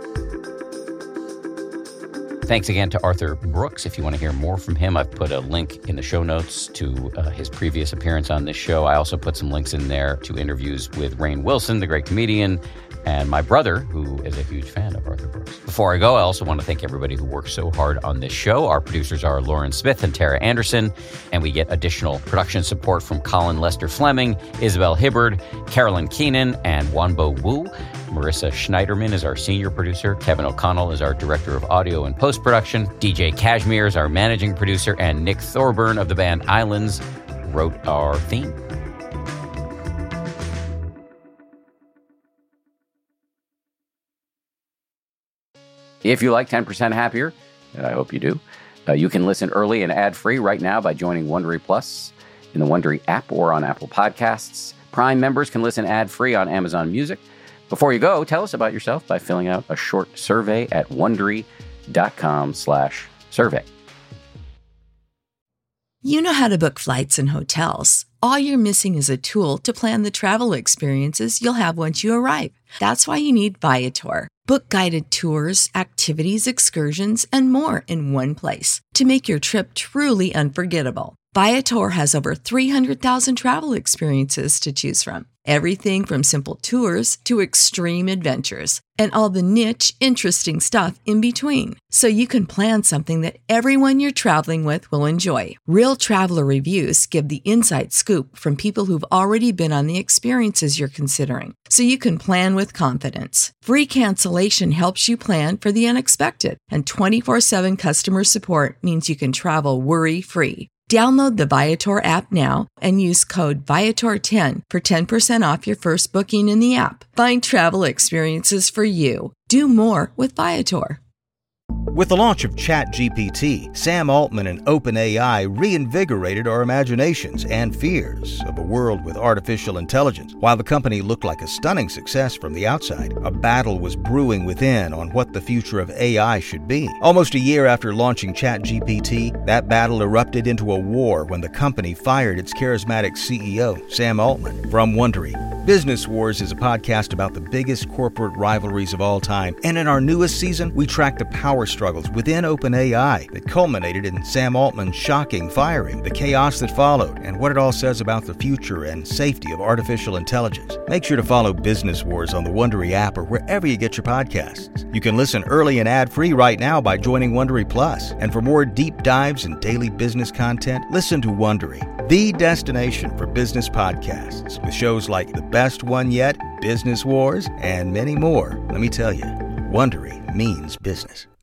Thanks again to Arthur Brooks. If you want to hear more from him, I've put a link in the show notes to his previous appearance on this show. I also put some links in there to interviews with Rainn Wilson, the great comedian, and my brother, who is a huge fan of Arthur Brooks. Before I go, I also want to thank everybody who works so hard on this show. Our producers are Lauren Smith and Tara Anderson, and we get additional production support from Colin Lester Fleming, Isabel Hibbard, Carolyn Keenan, and Wanbo Wu. Marissa Schneiderman is our senior producer. Kevin O'Connell is our director of audio and post-production. DJ Kashmir is our managing producer, and Nick Thorburn of the band Islands wrote our theme. If you like 10% Happier, and I hope you do, you can listen early and ad-free right now by joining Wondery Plus in the Wondery app or on Apple Podcasts. Prime members can listen ad-free on Amazon Music. Before you go, tell us about yourself by filling out a short survey at Wondery.com/survey. You know how to book flights and hotels. All you're missing is a tool to plan the travel experiences you'll have once you arrive. That's why you need Viator. Book guided tours, activities, excursions, and more in one place to make your trip truly unforgettable. Viator has over 300,000 travel experiences to choose from. Everything from simple tours to extreme adventures and all the niche, interesting stuff in between. So you can plan something that everyone you're traveling with will enjoy. Real traveler reviews give the inside scoop from people who've already been on the experiences you're considering. So you can plan with confidence. Free cancellation helps you plan for the unexpected. And 24/7 customer support means you can travel worry-free. Download the Viator app now and use code Viator10 for 10% off your first booking in the app. Find travel experiences for you. Do more with Viator. With the launch of ChatGPT, Sam Altman and OpenAI reinvigorated our imaginations and fears of a world with artificial intelligence. While the company looked like a stunning success from the outside, a battle was brewing within on what the future of AI should be. Almost a year after launching ChatGPT, that battle erupted into a war when the company fired its charismatic CEO, Sam Altman. From Wondery, Business Wars is a podcast about the biggest corporate rivalries of all time, and in our newest season, we track the power struggles within OpenAI that culminated in Sam Altman's shocking firing, the chaos that followed, and what it all says about the future and safety of artificial intelligence. Make sure to follow Business Wars on the Wondery app or wherever you get your podcasts. You can listen early and ad-free right now by joining Wondery Plus. And for more deep dives and daily business content, listen to Wondery, the destination for business podcasts, with shows like The Best One Yet, Business Wars, and many more. Let me tell you, Wondery means business.